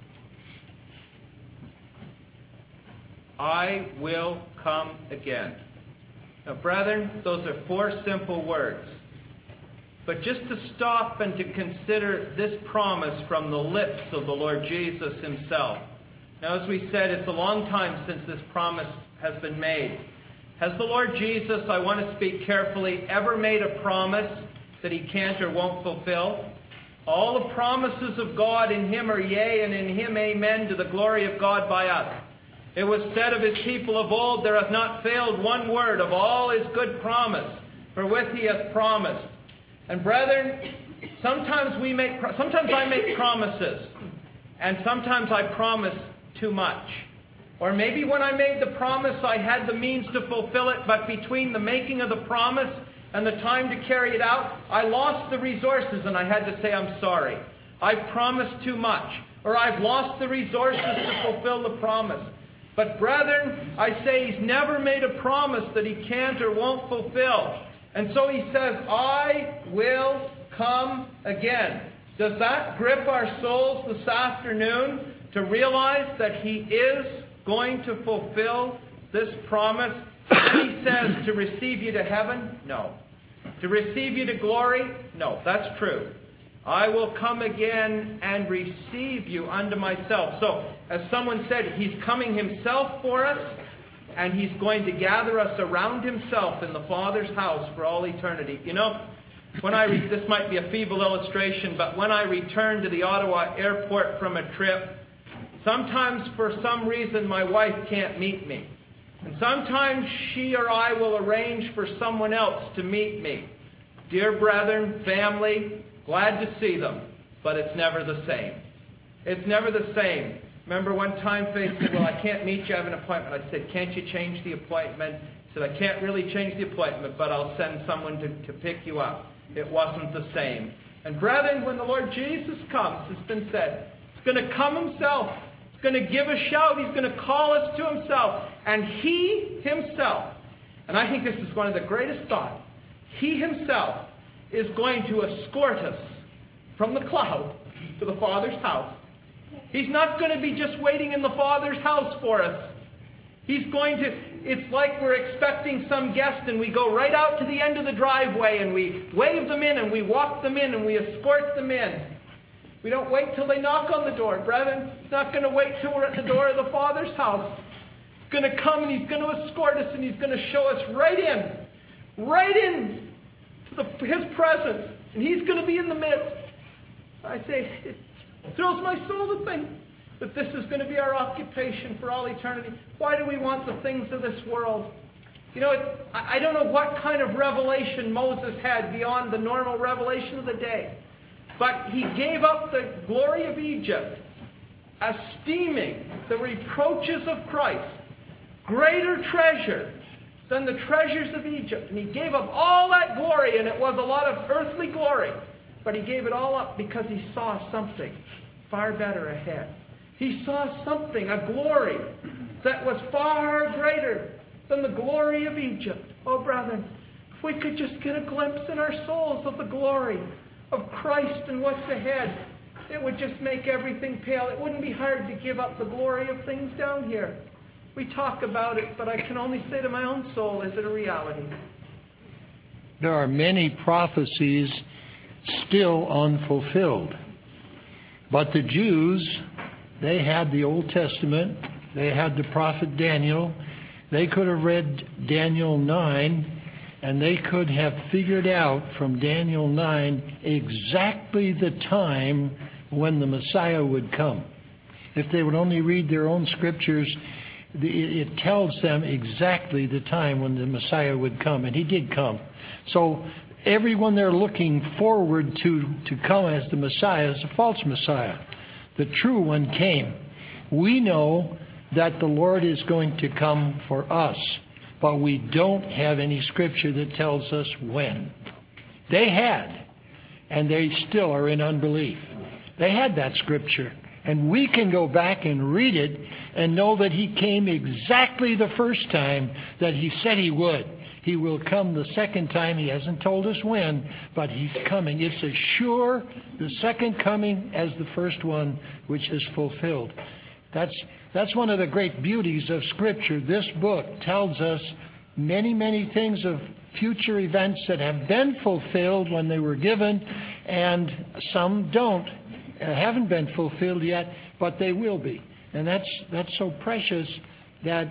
I will come again. Now, brethren, those are four simple words. But just to stop and to consider this promise from the lips of the Lord Jesus himself. Now, as we said, it's a long time since this promise has been made. Has the Lord Jesus, I want to speak carefully, ever made a promise that he can't or won't fulfill? All the promises of God in him are yea, and in him amen, to the glory of God by us. It was said of his people of old, there hath not failed one word of all his good promise, for with he hath promised. And brethren, sometimes we make, sometimes I make promises, and sometimes I promise too much. Or maybe when I made the promise, I had the means to fulfill it, but between the making of the promise and the time to carry it out, I lost the resources and I had to say, I'm sorry. I've promised too much, or I've lost the resources to fulfill the promise. But brethren, I say he's never made a promise that he can't or won't fulfill. And so he says, I will come again. Does that grip our souls this afternoon to realize that He is going to fulfill this promise? And He says to receive you to heaven? No. To receive you to glory? No, that's true. I will come again and receive you unto myself. So, as someone said, He's coming Himself for us, and He's going to gather us around Himself in the Father's house for all eternity. You know, when I re- this might be a feeble illustration, but when I return to the Ottawa airport from a trip, sometimes for some reason my wife can't meet me. And sometimes she or I will arrange for someone else to meet me. Dear brethren, family, glad to see them, but it's never the same. It's never the same. Remember one time Faith said, well, I can't meet you, I have an appointment. I said, can't you change the appointment? He said, I can't really change the appointment, but I'll send someone to, to pick you up. It wasn't the same. And brethren, when the Lord Jesus comes, it's been said, He's going to come Himself. He's going to give a shout. He's going to call us to Himself. And He Himself, and I think this is one of the greatest thoughts, He Himself is going to escort us from the cloud to the Father's house. He's not going to be just waiting in the Father's house for us. He's going to, it's like we're expecting some guest and we go right out to the end of the driveway and we wave them in and we walk them in and we escort them in. We don't wait till they knock on the door, brethren. He's not going to wait till we're at the door of the Father's house. He's going to come and He's going to escort us and He's going to show us right in, right in to the, His presence. And He's going to be in the midst. I say, it thrills my soul to think that this is going to be our occupation for all eternity. Why do we want the things of this world? You know, it, I don't know what kind of revelation Moses had beyond the normal revelation of the day. But he gave up the glory of Egypt, esteeming the reproaches of Christ greater treasure than the treasures of Egypt. And he gave up all that glory, and it was a lot of earthly glory. But he gave it all up because he saw something far better ahead. He saw something, a glory that was far greater than the glory of Egypt. Oh, brethren, if we could just get a glimpse in our souls of the glory of Christ and what's ahead, it would just make everything pale. It wouldn't be hard to give up the glory of things down here. We talk about it, but I can only say to my own soul, is it a reality? There are many prophecies still unfulfilled. But the Jews, they had the Old Testament, they had the prophet Daniel, they could have read Daniel nine, and they could have figured out from Daniel nine exactly the time when the Messiah would come. If they would only read their own scriptures, it tells them exactly the time when the Messiah would come, and He did come. So everyone they're looking forward to to come as the Messiah is a false Messiah. The true one came. We know that the Lord is going to come for us, but we don't have any scripture that tells us when. They had, and they still are in unbelief. They had that scripture, and we can go back and read it and know that He came exactly the first time that He said He would. He will come the second time. He hasn't told us when, but He's coming. It's as sure the second coming as the first one, which is fulfilled. That's that's one of the great beauties of Scripture. This book tells us many, many things of future events that have been fulfilled when they were given, and some don't, haven't been fulfilled yet, but they will be. And that's that's so precious that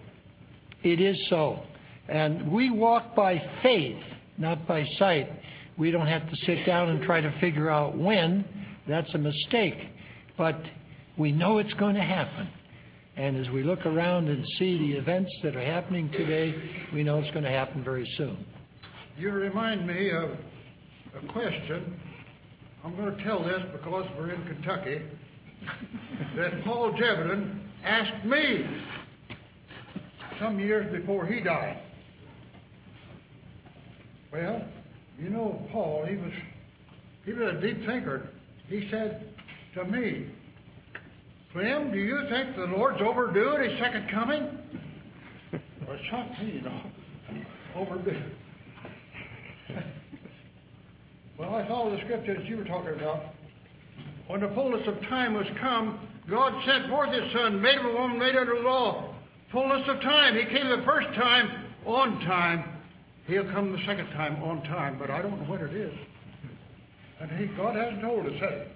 it is so. And we walk by faith, not by sight. We don't have to sit down and try to figure out when. That's a mistake. But we know it's going to happen. And as we look around and see the events that are happening today, we know it's going to happen very soon. You remind me of a question. I'm going to tell this because we're in Kentucky. That Paul Jebedian asked me some years before he died. Well, you know, Paul, he was he was a deep thinker. He said to me, Clem, do you think the Lord's overdoing His second coming? Well, it shocked me, you know. Overdue. Well, I saw the scripture that you were talking about. When the fullness of time was come, God sent forth His Son, made of a woman, made under the law. Fullness of time. He came the first time on time. He'll come the second time on time, but I don't know what it is. And he, God hasn't told us that.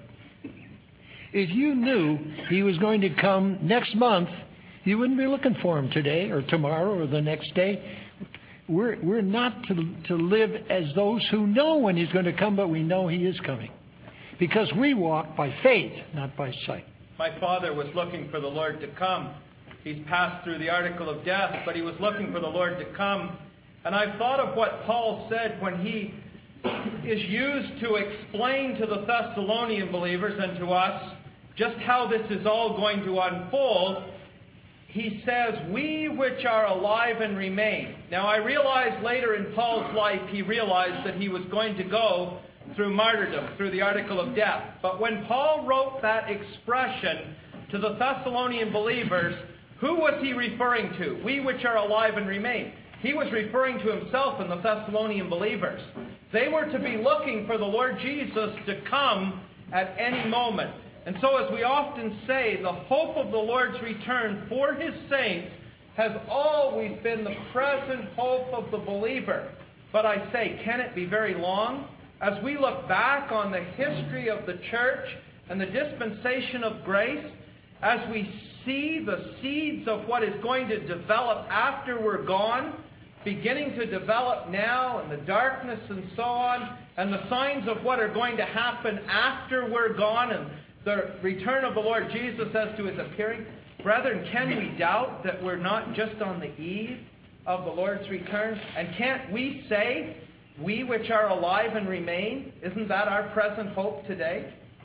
If you knew He was going to come next month, you wouldn't be looking for Him today or tomorrow or the next day. We're, we're not to, to live as those who know when He's going to come, but we know He is coming. Because we walk by faith, not by sight. My father was looking for the Lord to come. He's passed through the article of death, but he was looking for the Lord to come. And I've thought of what Paul said when he is used to explain to the Thessalonian believers and to us just how this is all going to unfold. He says, we which are alive and remain. Now, I realize later in Paul's life, he realized that he was going to go through martyrdom, through the article of death. But when Paul wrote that expression to the Thessalonian believers, who was he referring to? We which are alive and remain. He was referring to himself and the Thessalonian believers. They were to be looking for the Lord Jesus to come at any moment. And so, as we often say, the hope of the Lord's return for His saints has always been the present hope of the believer. But I say, can it be very long? As we look back on the history of the church and the dispensation of grace, as we see the seeds of what is going to develop after we're gone, beginning to develop now, and the darkness and so on, and the signs of what are going to happen after we're gone, and the return of the Lord Jesus as to His appearing, brethren, can we doubt that we're not just on the eve of the Lord's return? And can't we say, we which are alive and remain, isn't that our present hope today?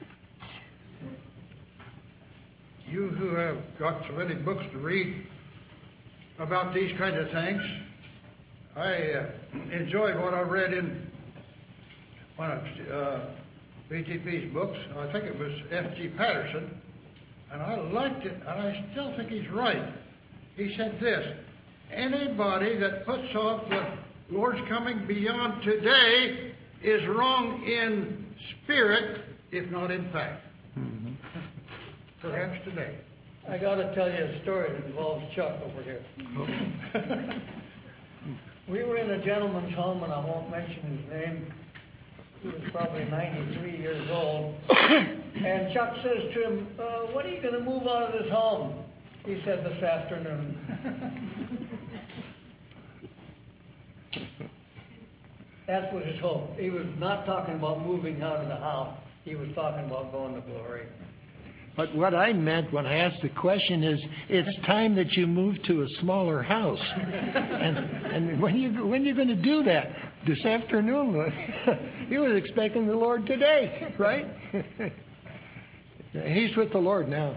You who have got so many books to read about these kinds of things, I uh, enjoyed what I read in one of uh, B T P's books. I think it was F G Patterson, and I liked it, and I still think he's right. He said this: anybody that puts off the Lord's coming beyond today is wrong in spirit, if not in fact. Mm-hmm. Perhaps today. I got to tell you a story that involves Chuck over here. We were in a gentleman's home, and I won't mention his name. He was probably ninety-three years old. And Chuck says to him, uh, when are you going to move out of this home? He said, this afternoon. That was his hope. He was not talking about moving out of the house. He was talking about going to glory. But what I meant when I asked the question is, it's time that you move to a smaller house. And and when you when are you going to do that? This afternoon? He was expecting the Lord today, right? He's with the Lord now.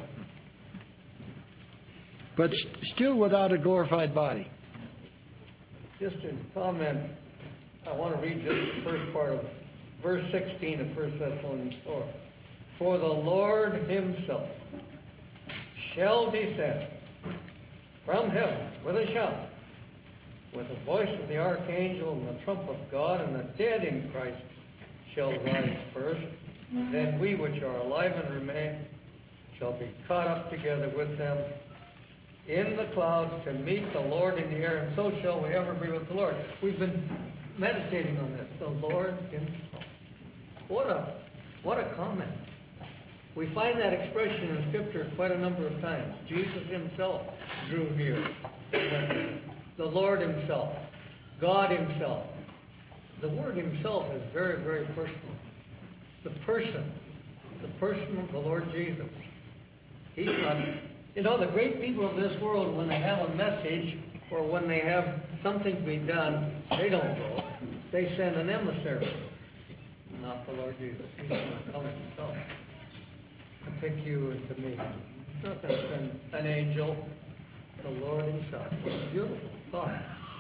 But st- still without a glorified body. Just a comment. I want to read just the first part of verse sixteen of First Thessalonians four. For the Lord Himself shall descend from heaven with a shout, with the voice of the archangel and the trump of God, and the dead in Christ shall rise first. Then we which are alive and remain shall be caught up together with them in the clouds to meet the Lord in the air, and so shall we ever be with the Lord. We've been meditating on this. The Lord Himself. What a what a comment. We find that expression in Scripture quite a number of times. Jesus Himself drew near. The Lord Himself. God Himself. The word Himself is very, very personal. The person. The person of the Lord Jesus. He's not... You know, the great people of this world, when they have a message or when they have something to be done, they don't go. They send an emissary. Not the Lord Jesus. He's going to come Himself to pick you and to me. He's not going to send an angel. The Lord Himself. What a beautiful thought.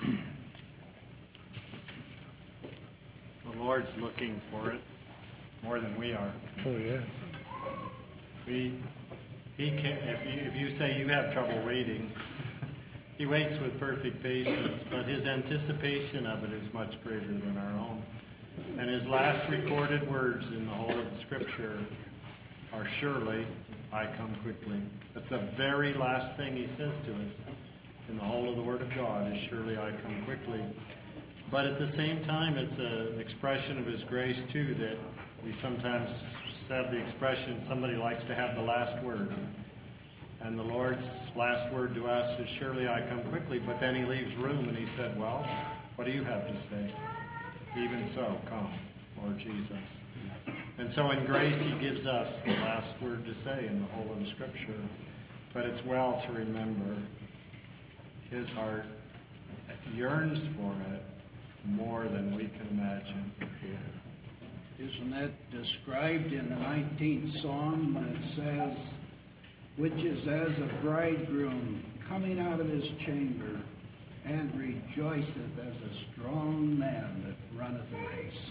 The Lord's looking for it more than we are. Oh, yeah. We, he can, if you, if you say you have trouble waiting, He waits with perfect patience, but His anticipation of it is much greater than our own. And his last recorded words in the whole of the Scripture are, surely I come quickly. That's the very last thing he says to us in the whole of the Word of God, is surely I come quickly. But at the same time, it's a, an expression of his grace, too, that we sometimes have the expression, somebody likes to have the last word. And the Lord's last word to us is, surely I come quickly. But then he leaves room and he said, well, what do you have to say? Even so, come, Lord Jesus. And so in grace he gives us the last word to say in the whole of the Scripture. But it's well to remember his heart yearns for it more than we can imagine. Isn't that described in the nineteenth Psalm when it says, which is as a bridegroom coming out of his chamber, and rejoiceth as a strong man that runneth a race.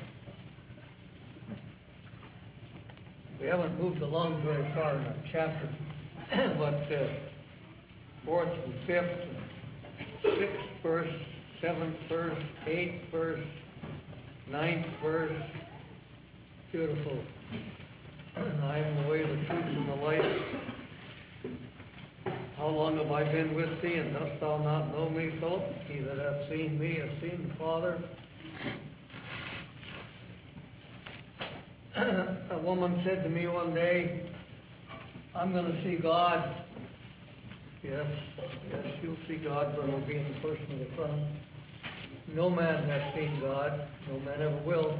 We haven't moved along very far in that chapter, but uh, fourth and fifth, and sixth verse, seventh verse, eighth verse, ninth verse, beautiful. I am the way, the truth, and the life. How long have I been with thee, and dost thou not know me, Philip? He that hath seen me hath seen the Father. A woman said to me one day, I'm going to see God. Yes, yes, you'll see God, but it'll be in the person of the Son. No man hath seen God, no man ever will.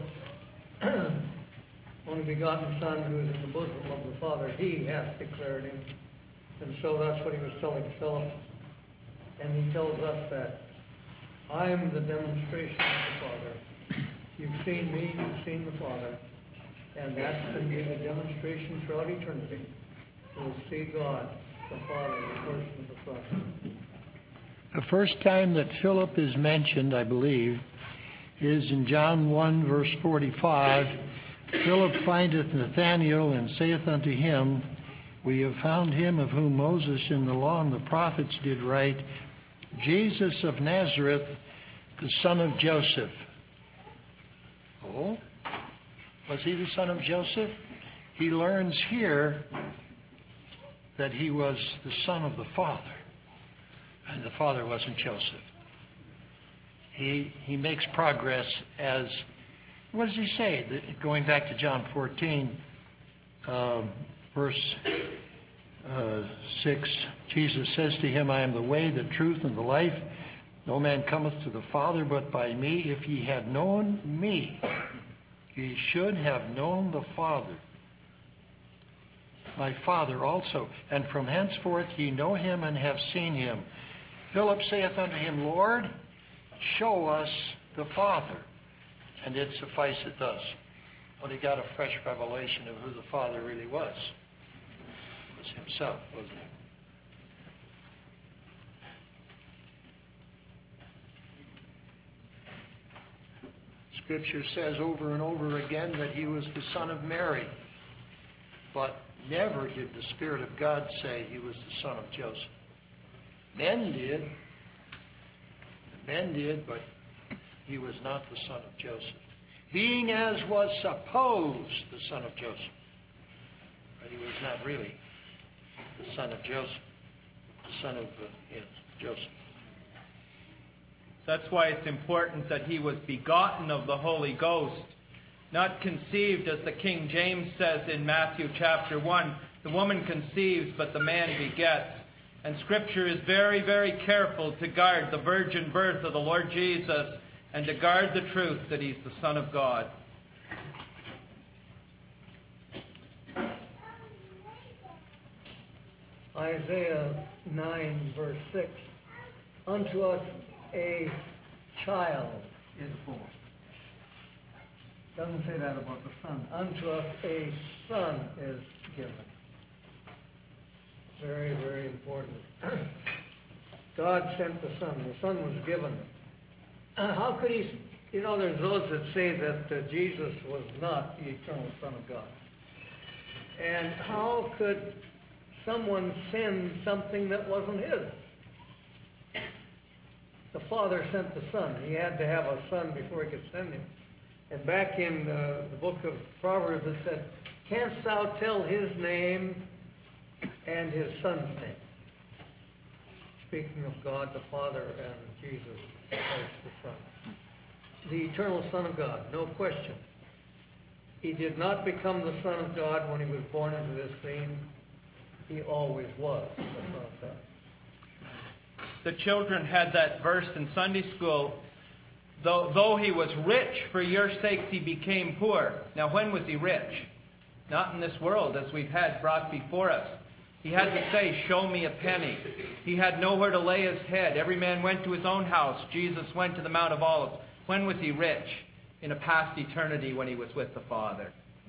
Only begotten Son, who is in the bosom of the Father, he hath declared him. And so that's what he was telling Philip. And he tells us that I am the demonstration of the Father. You've seen me, you've seen the Father. And that's going to be the demonstration throughout eternity. We'll see God, the Father, the person of the Son. The first time that Philip is mentioned, I believe, is in John one, verse forty-five. Philip findeth Nathanael and saith unto him, we have found him of whom Moses in the law and the prophets did write, Jesus of Nazareth, the son of Joseph. Oh, was he the son of Joseph? He learns here that he was the son of the Father, and the Father wasn't Joseph. He he makes progress as, what does he say? Going back to John fourteen, uh, verse uh, six, Jesus says to him, I am the way, the truth, and the life. No man cometh to the Father but by me. If ye had known me, ye should have known the Father. My Father also. And from henceforth ye know him and have seen him. Philip saith unto him, Lord, show us the Father, and it sufficeth us. Well, he got a fresh revelation of who the Father really was. It was himself, wasn't it? Scripture says over and over again that he was the son of Mary, but never did the Spirit of God say he was the son of Joseph. Men did. Men did, but he was not the son of Joseph. Being as was supposed the son of Joseph. But he was not really the son of Joseph. The son of uh, yes, Joseph. So that's why it's important that he was begotten of the Holy Ghost, not conceived, as the King James says in Matthew chapter one. The woman conceives, but the man begets. And Scripture is very, very careful to guard the virgin birth of the Lord Jesus and to guard the truth that he's the Son of God. Isaiah nine, verse six. Unto us a child is born. Doesn't say that about the Son. Unto us a son is given. Very, very important. God sent the Son. The Son was given. Uh, how could he, you know, there's those that say that uh, Jesus was not the eternal Son of God. And how could someone send something that wasn't his? The Father sent the Son. He had to have a Son before he could send him. And back in uh, the book of Proverbs it said, canst thou tell his name and his son's name? Speaking of God the Father and Jesus Christ the Son. The eternal Son of God, no question. He did not become the Son of God when he was born into this scene. He always was the Son of God. The children had that verse in Sunday school, though, though he was rich, for your sakes he became poor. Now when was he rich? Not in this world, as we've had brought before us. He had to say, show me a penny. He had nowhere to lay his head. Every man went to his own house. Jesus went to the Mount of Olives. When was he rich? In a past eternity when he was with the Father.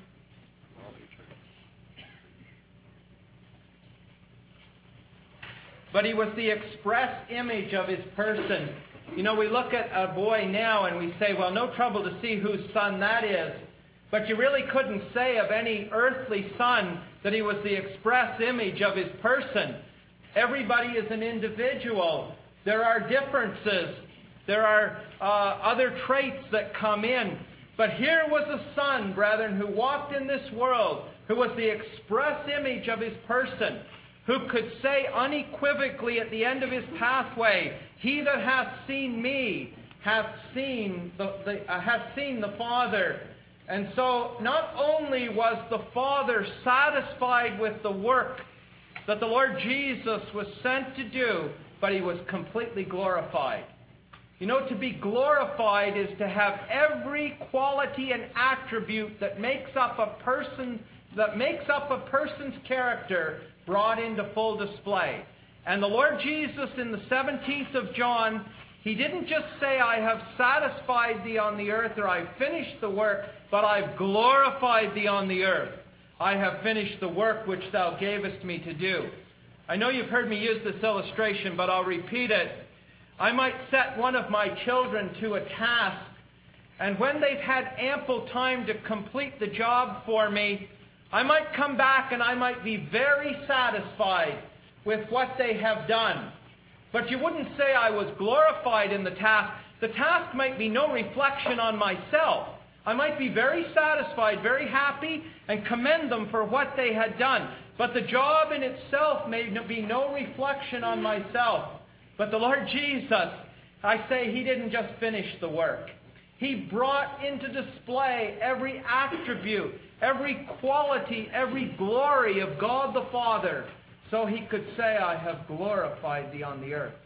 But he was the express image of his person. You know, we look at a boy now and we say, well, no trouble to see whose son that is. But you really couldn't say of any earthly son that he was the express image of his person. Everybody is an individual. There are differences. There are uh, other traits that come in. But here was a son, brethren, who walked in this world, who was the express image of his person, who could say unequivocally at the end of his pathway, he that hath seen me hath seen the, the, uh, hath seen the Father. And so not only was the Father satisfied with the work that the Lord Jesus was sent to do, but he was completely glorified. You know, to be glorified is to have every quality and attribute that makes up a person, that makes up a person's character brought into full display. And the Lord Jesus in the seventeenth of John, he didn't just say, I have satisfied thee on the earth, or I've finished the work, but I've glorified thee on the earth. I have finished the work which thou gavest me to do. I know you've heard me use this illustration, but I'll repeat it. I might set one of my children to a task, and when they've had ample time to complete the job for me, I might come back and I might be very satisfied with what they have done. But you wouldn't say I was glorified in the task. The task might be no reflection on myself. I might be very satisfied, very happy, and commend them for what they had done. But the job in itself may be no reflection on myself. But the Lord Jesus, I say, he didn't just finish the work. He brought into display every attribute, every quality, every glory of God the Father, so he could say, I have glorified thee on the earth.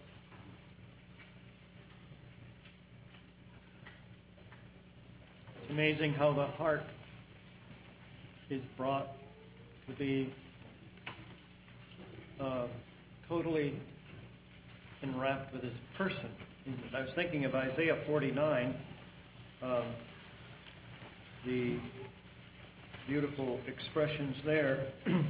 It's amazing how the heart is brought to be uh, totally enwrapped with his person. I was thinking of Isaiah forty-nine, um, the beautiful expressions there.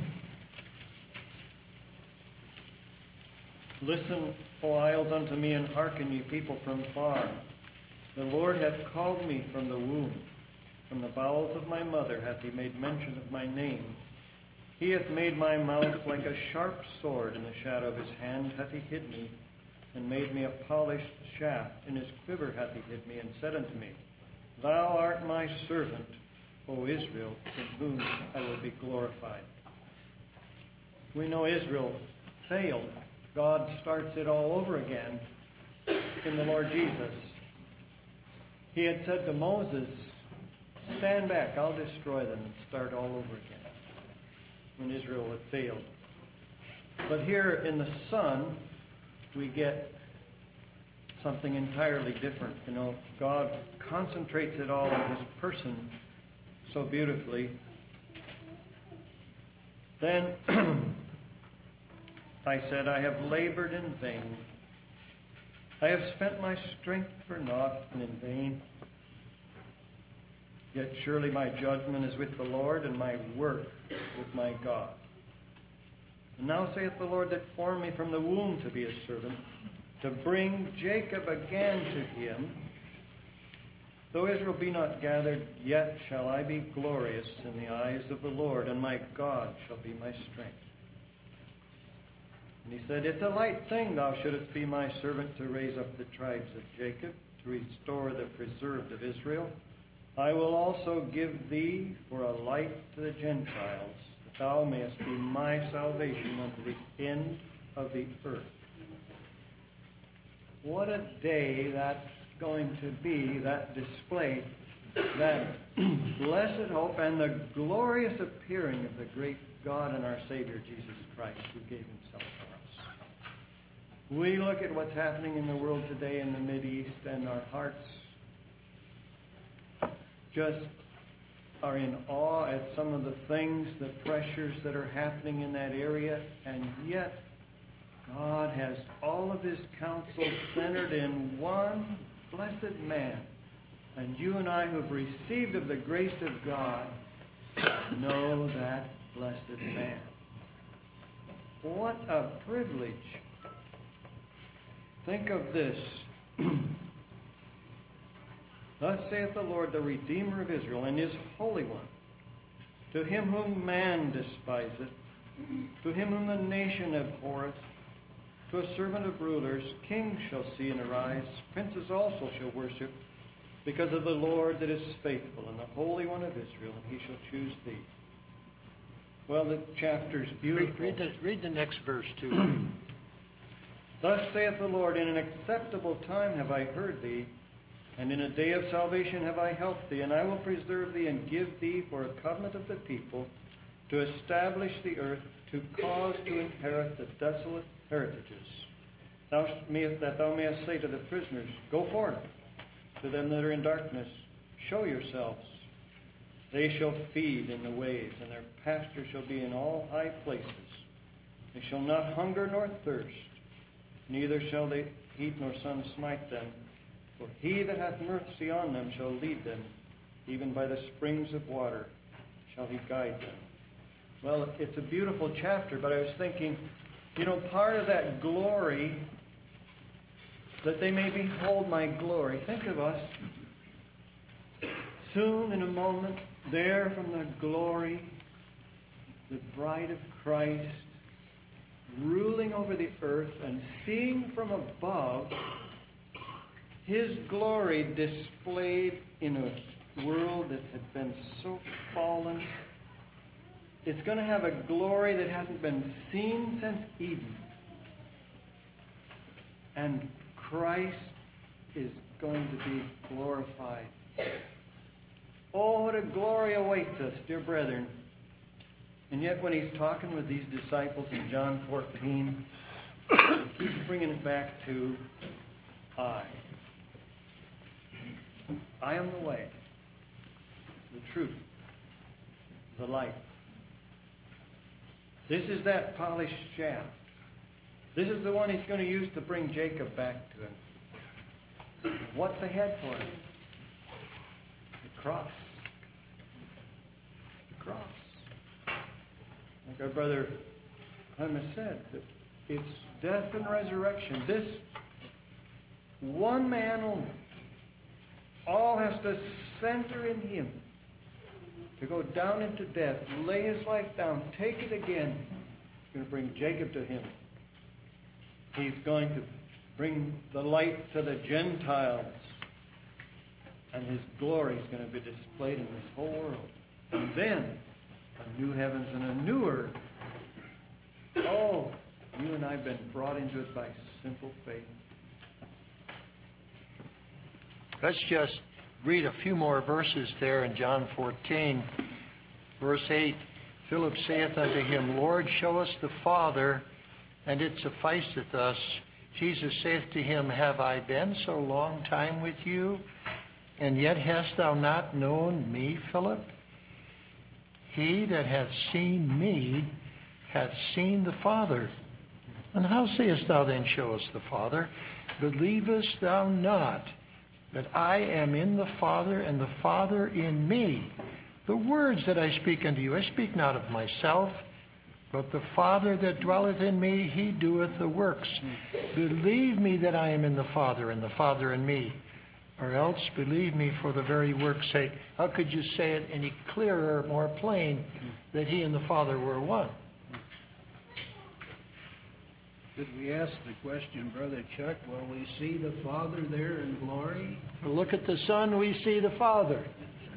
Listen, O isles, unto me, and hearken, ye people from far. The Lord hath called me from the womb. From the bowels of my mother hath he made mention of my name. He hath made my mouth like a sharp sword. In the shadow of his hand hath he hid me, and made me a polished shaft. In his quiver hath he hid me, and said unto me, Thou art my servant, O Israel, in whom I will be glorified. We know Israel failed. God starts it all over again in the Lord Jesus. He had said to Moses, stand back, I'll destroy them, and start all over again when Israel had failed. But here in the Son, we get something entirely different. You know, God concentrates it all on his person so beautifully. Then I said, I have labored in vain. I have spent my strength for naught and in vain. Yet surely my judgment is with the Lord, and my work with my God. And now saith the Lord that formed me from the womb to be his servant, to bring Jacob again to him. Though Israel be not gathered, yet shall I be glorious in the eyes of the Lord, and my God shall be my strength. And he said, It's a light thing thou shouldest be my servant to raise up the tribes of Jacob, to restore the preserved of Israel. I will also give thee for a light to the Gentiles, that thou mayest be my salvation unto the end of the earth. What a day that's going to be, that display, that blessed hope and the glorious appearing of the great God and our Savior, Jesus Christ, who gave himself for us. We look at what's happening in the world today in the Mideast, and our hearts just are in awe at some of the things, the pressures that are happening in that area, and yet God has all of his counsel centered in one blessed man. And you and I who have received of the grace of God know that blessed man. What a privilege. Think of this. Thus saith the Lord, the Redeemer of Israel, and his Holy One, to him whom man despiseth, to him whom the nation abhorreth, to a servant of rulers, kings shall see and arise, princes also shall worship, because of the Lord that is faithful, and the Holy One of Israel, and he shall choose thee. Well, the chapter's beautiful. Read, read, the, read the next verse, too. Thus saith the Lord, in an acceptable time have I heard thee, and in a day of salvation have I helped thee, and I will preserve thee and give thee for a covenant of the people, to establish the earth, to cause to inherit the desolate heritages. Thou mayest, that thou mayest say to the prisoners, go forth. To them that are in darkness, show yourselves. They shall feed in the ways, and their pasture shall be in all high places. They shall not hunger nor thirst, neither shall they heat nor sun smite them. For he that hath mercy on them shall lead them, even by the springs of water shall he guide them. Well, it's a beautiful chapter, but I was thinking, you know, part of that glory, that they may behold my glory. Think of us, soon in a moment, there from the glory, the bride of Christ, ruling over the earth and seeing from above his glory displayed in a world that had been so fallen. It's going to have a glory that hasn't been seen since Eden. And Christ is going to be glorified. Oh, what a glory awaits us, dear brethren. And yet when he's talking with these disciples in John fourteen, he keeps bringing it back to I. I am the way, the truth, the life. This is that polished shaft. This is the one he's going to use to bring Jacob back to him. What's ahead for him? The cross. The cross. Like our brother Clement said, it's death and resurrection. This one man only. All has to center in him. To go down into death, lay his life down, take it again. He's going to bring Jacob to him. He's going to bring the light to the Gentiles. And his glory is going to be displayed in this whole world. And then, a new heavens and a new earth. Oh, you and I have been brought into it by simple faith. Let's just read a few more verses there in John fourteen. Verse eight, Philip saith unto him, Lord, show us the Father, and it sufficeth us. Jesus saith to him, Have I been so long time with you, and yet hast thou not known me, Philip? He that hath seen me hath seen the Father. And how sayest thou then, Show us the Father? Believest thou not that I am in the Father, and the Father in me? The words that I speak unto you, I speak not of myself, but the Father that dwelleth in me, he doeth the works. Believe me that I am in the Father, and the Father in me, or else believe me for the very work's sake. How could you say it any clearer, more plain, that he and the Father were one? Could we ask the question, Brother Chuck, will we see the Father there in glory? Look at the Son, we see the Father.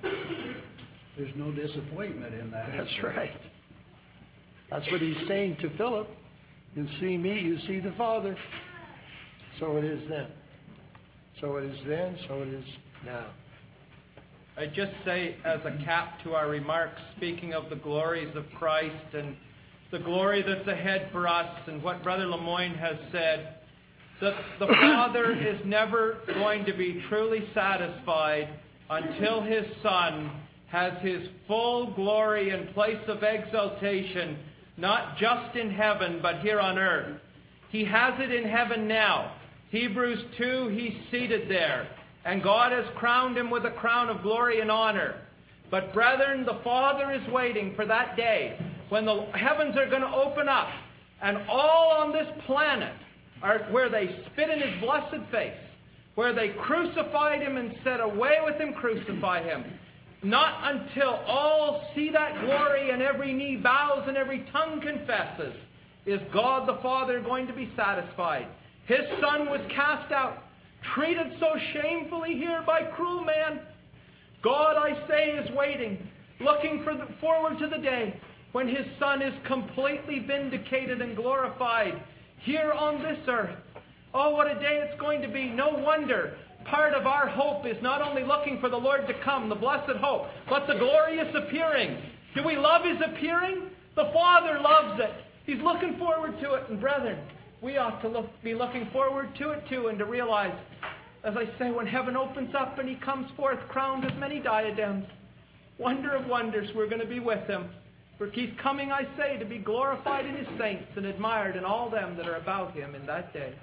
There's no disappointment in that. That's right. That's what he's saying to Philip. You see me, you see the Father. So it is then. So it is then, so it is now. I just say as a cap to our remarks, speaking of the glories of Christ and the glory that's ahead for us and what Brother Lemoyne has said, that the Father is never going to be truly satisfied until His Son has His full glory and place of exaltation, not just in heaven, but here on earth. He has it in heaven now. Hebrews two, He's seated there. And God has crowned Him with a crown of glory and honor. But brethren, the Father is waiting for that day when the heavens are going to open up and all on this planet are where they spit in His blessed face, where they crucified Him and said, "Away with Him, crucify Him." Not until all see that glory and every knee bows and every tongue confesses is God the Father going to be satisfied. His Son was cast out, treated so shamefully here by cruel man. God, I say, is waiting, looking for the, forward to the day when His Son is completely vindicated and glorified here on this earth. Oh, what a day it's going to be. No wonder part of our hope is not only looking for the Lord to come, the blessed hope, but the glorious appearing. Do we love His appearing? The Father loves it. He's looking forward to it. And brethren, we ought to look, be looking forward to it too, and to realize, as I say, when heaven opens up and He comes forth crowned with many diadems, wonder of wonders, we're going to be with Him. For He's coming, I say, to be glorified in His saints and admired in all them that are about Him in that day.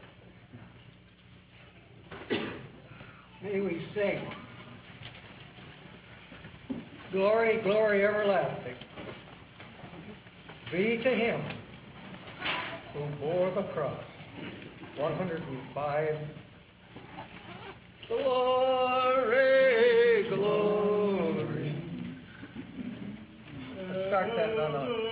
May we sing, "Glory, glory everlasting be to Him who bore the cross." one hundred five. Glory, glory. Let's start that on a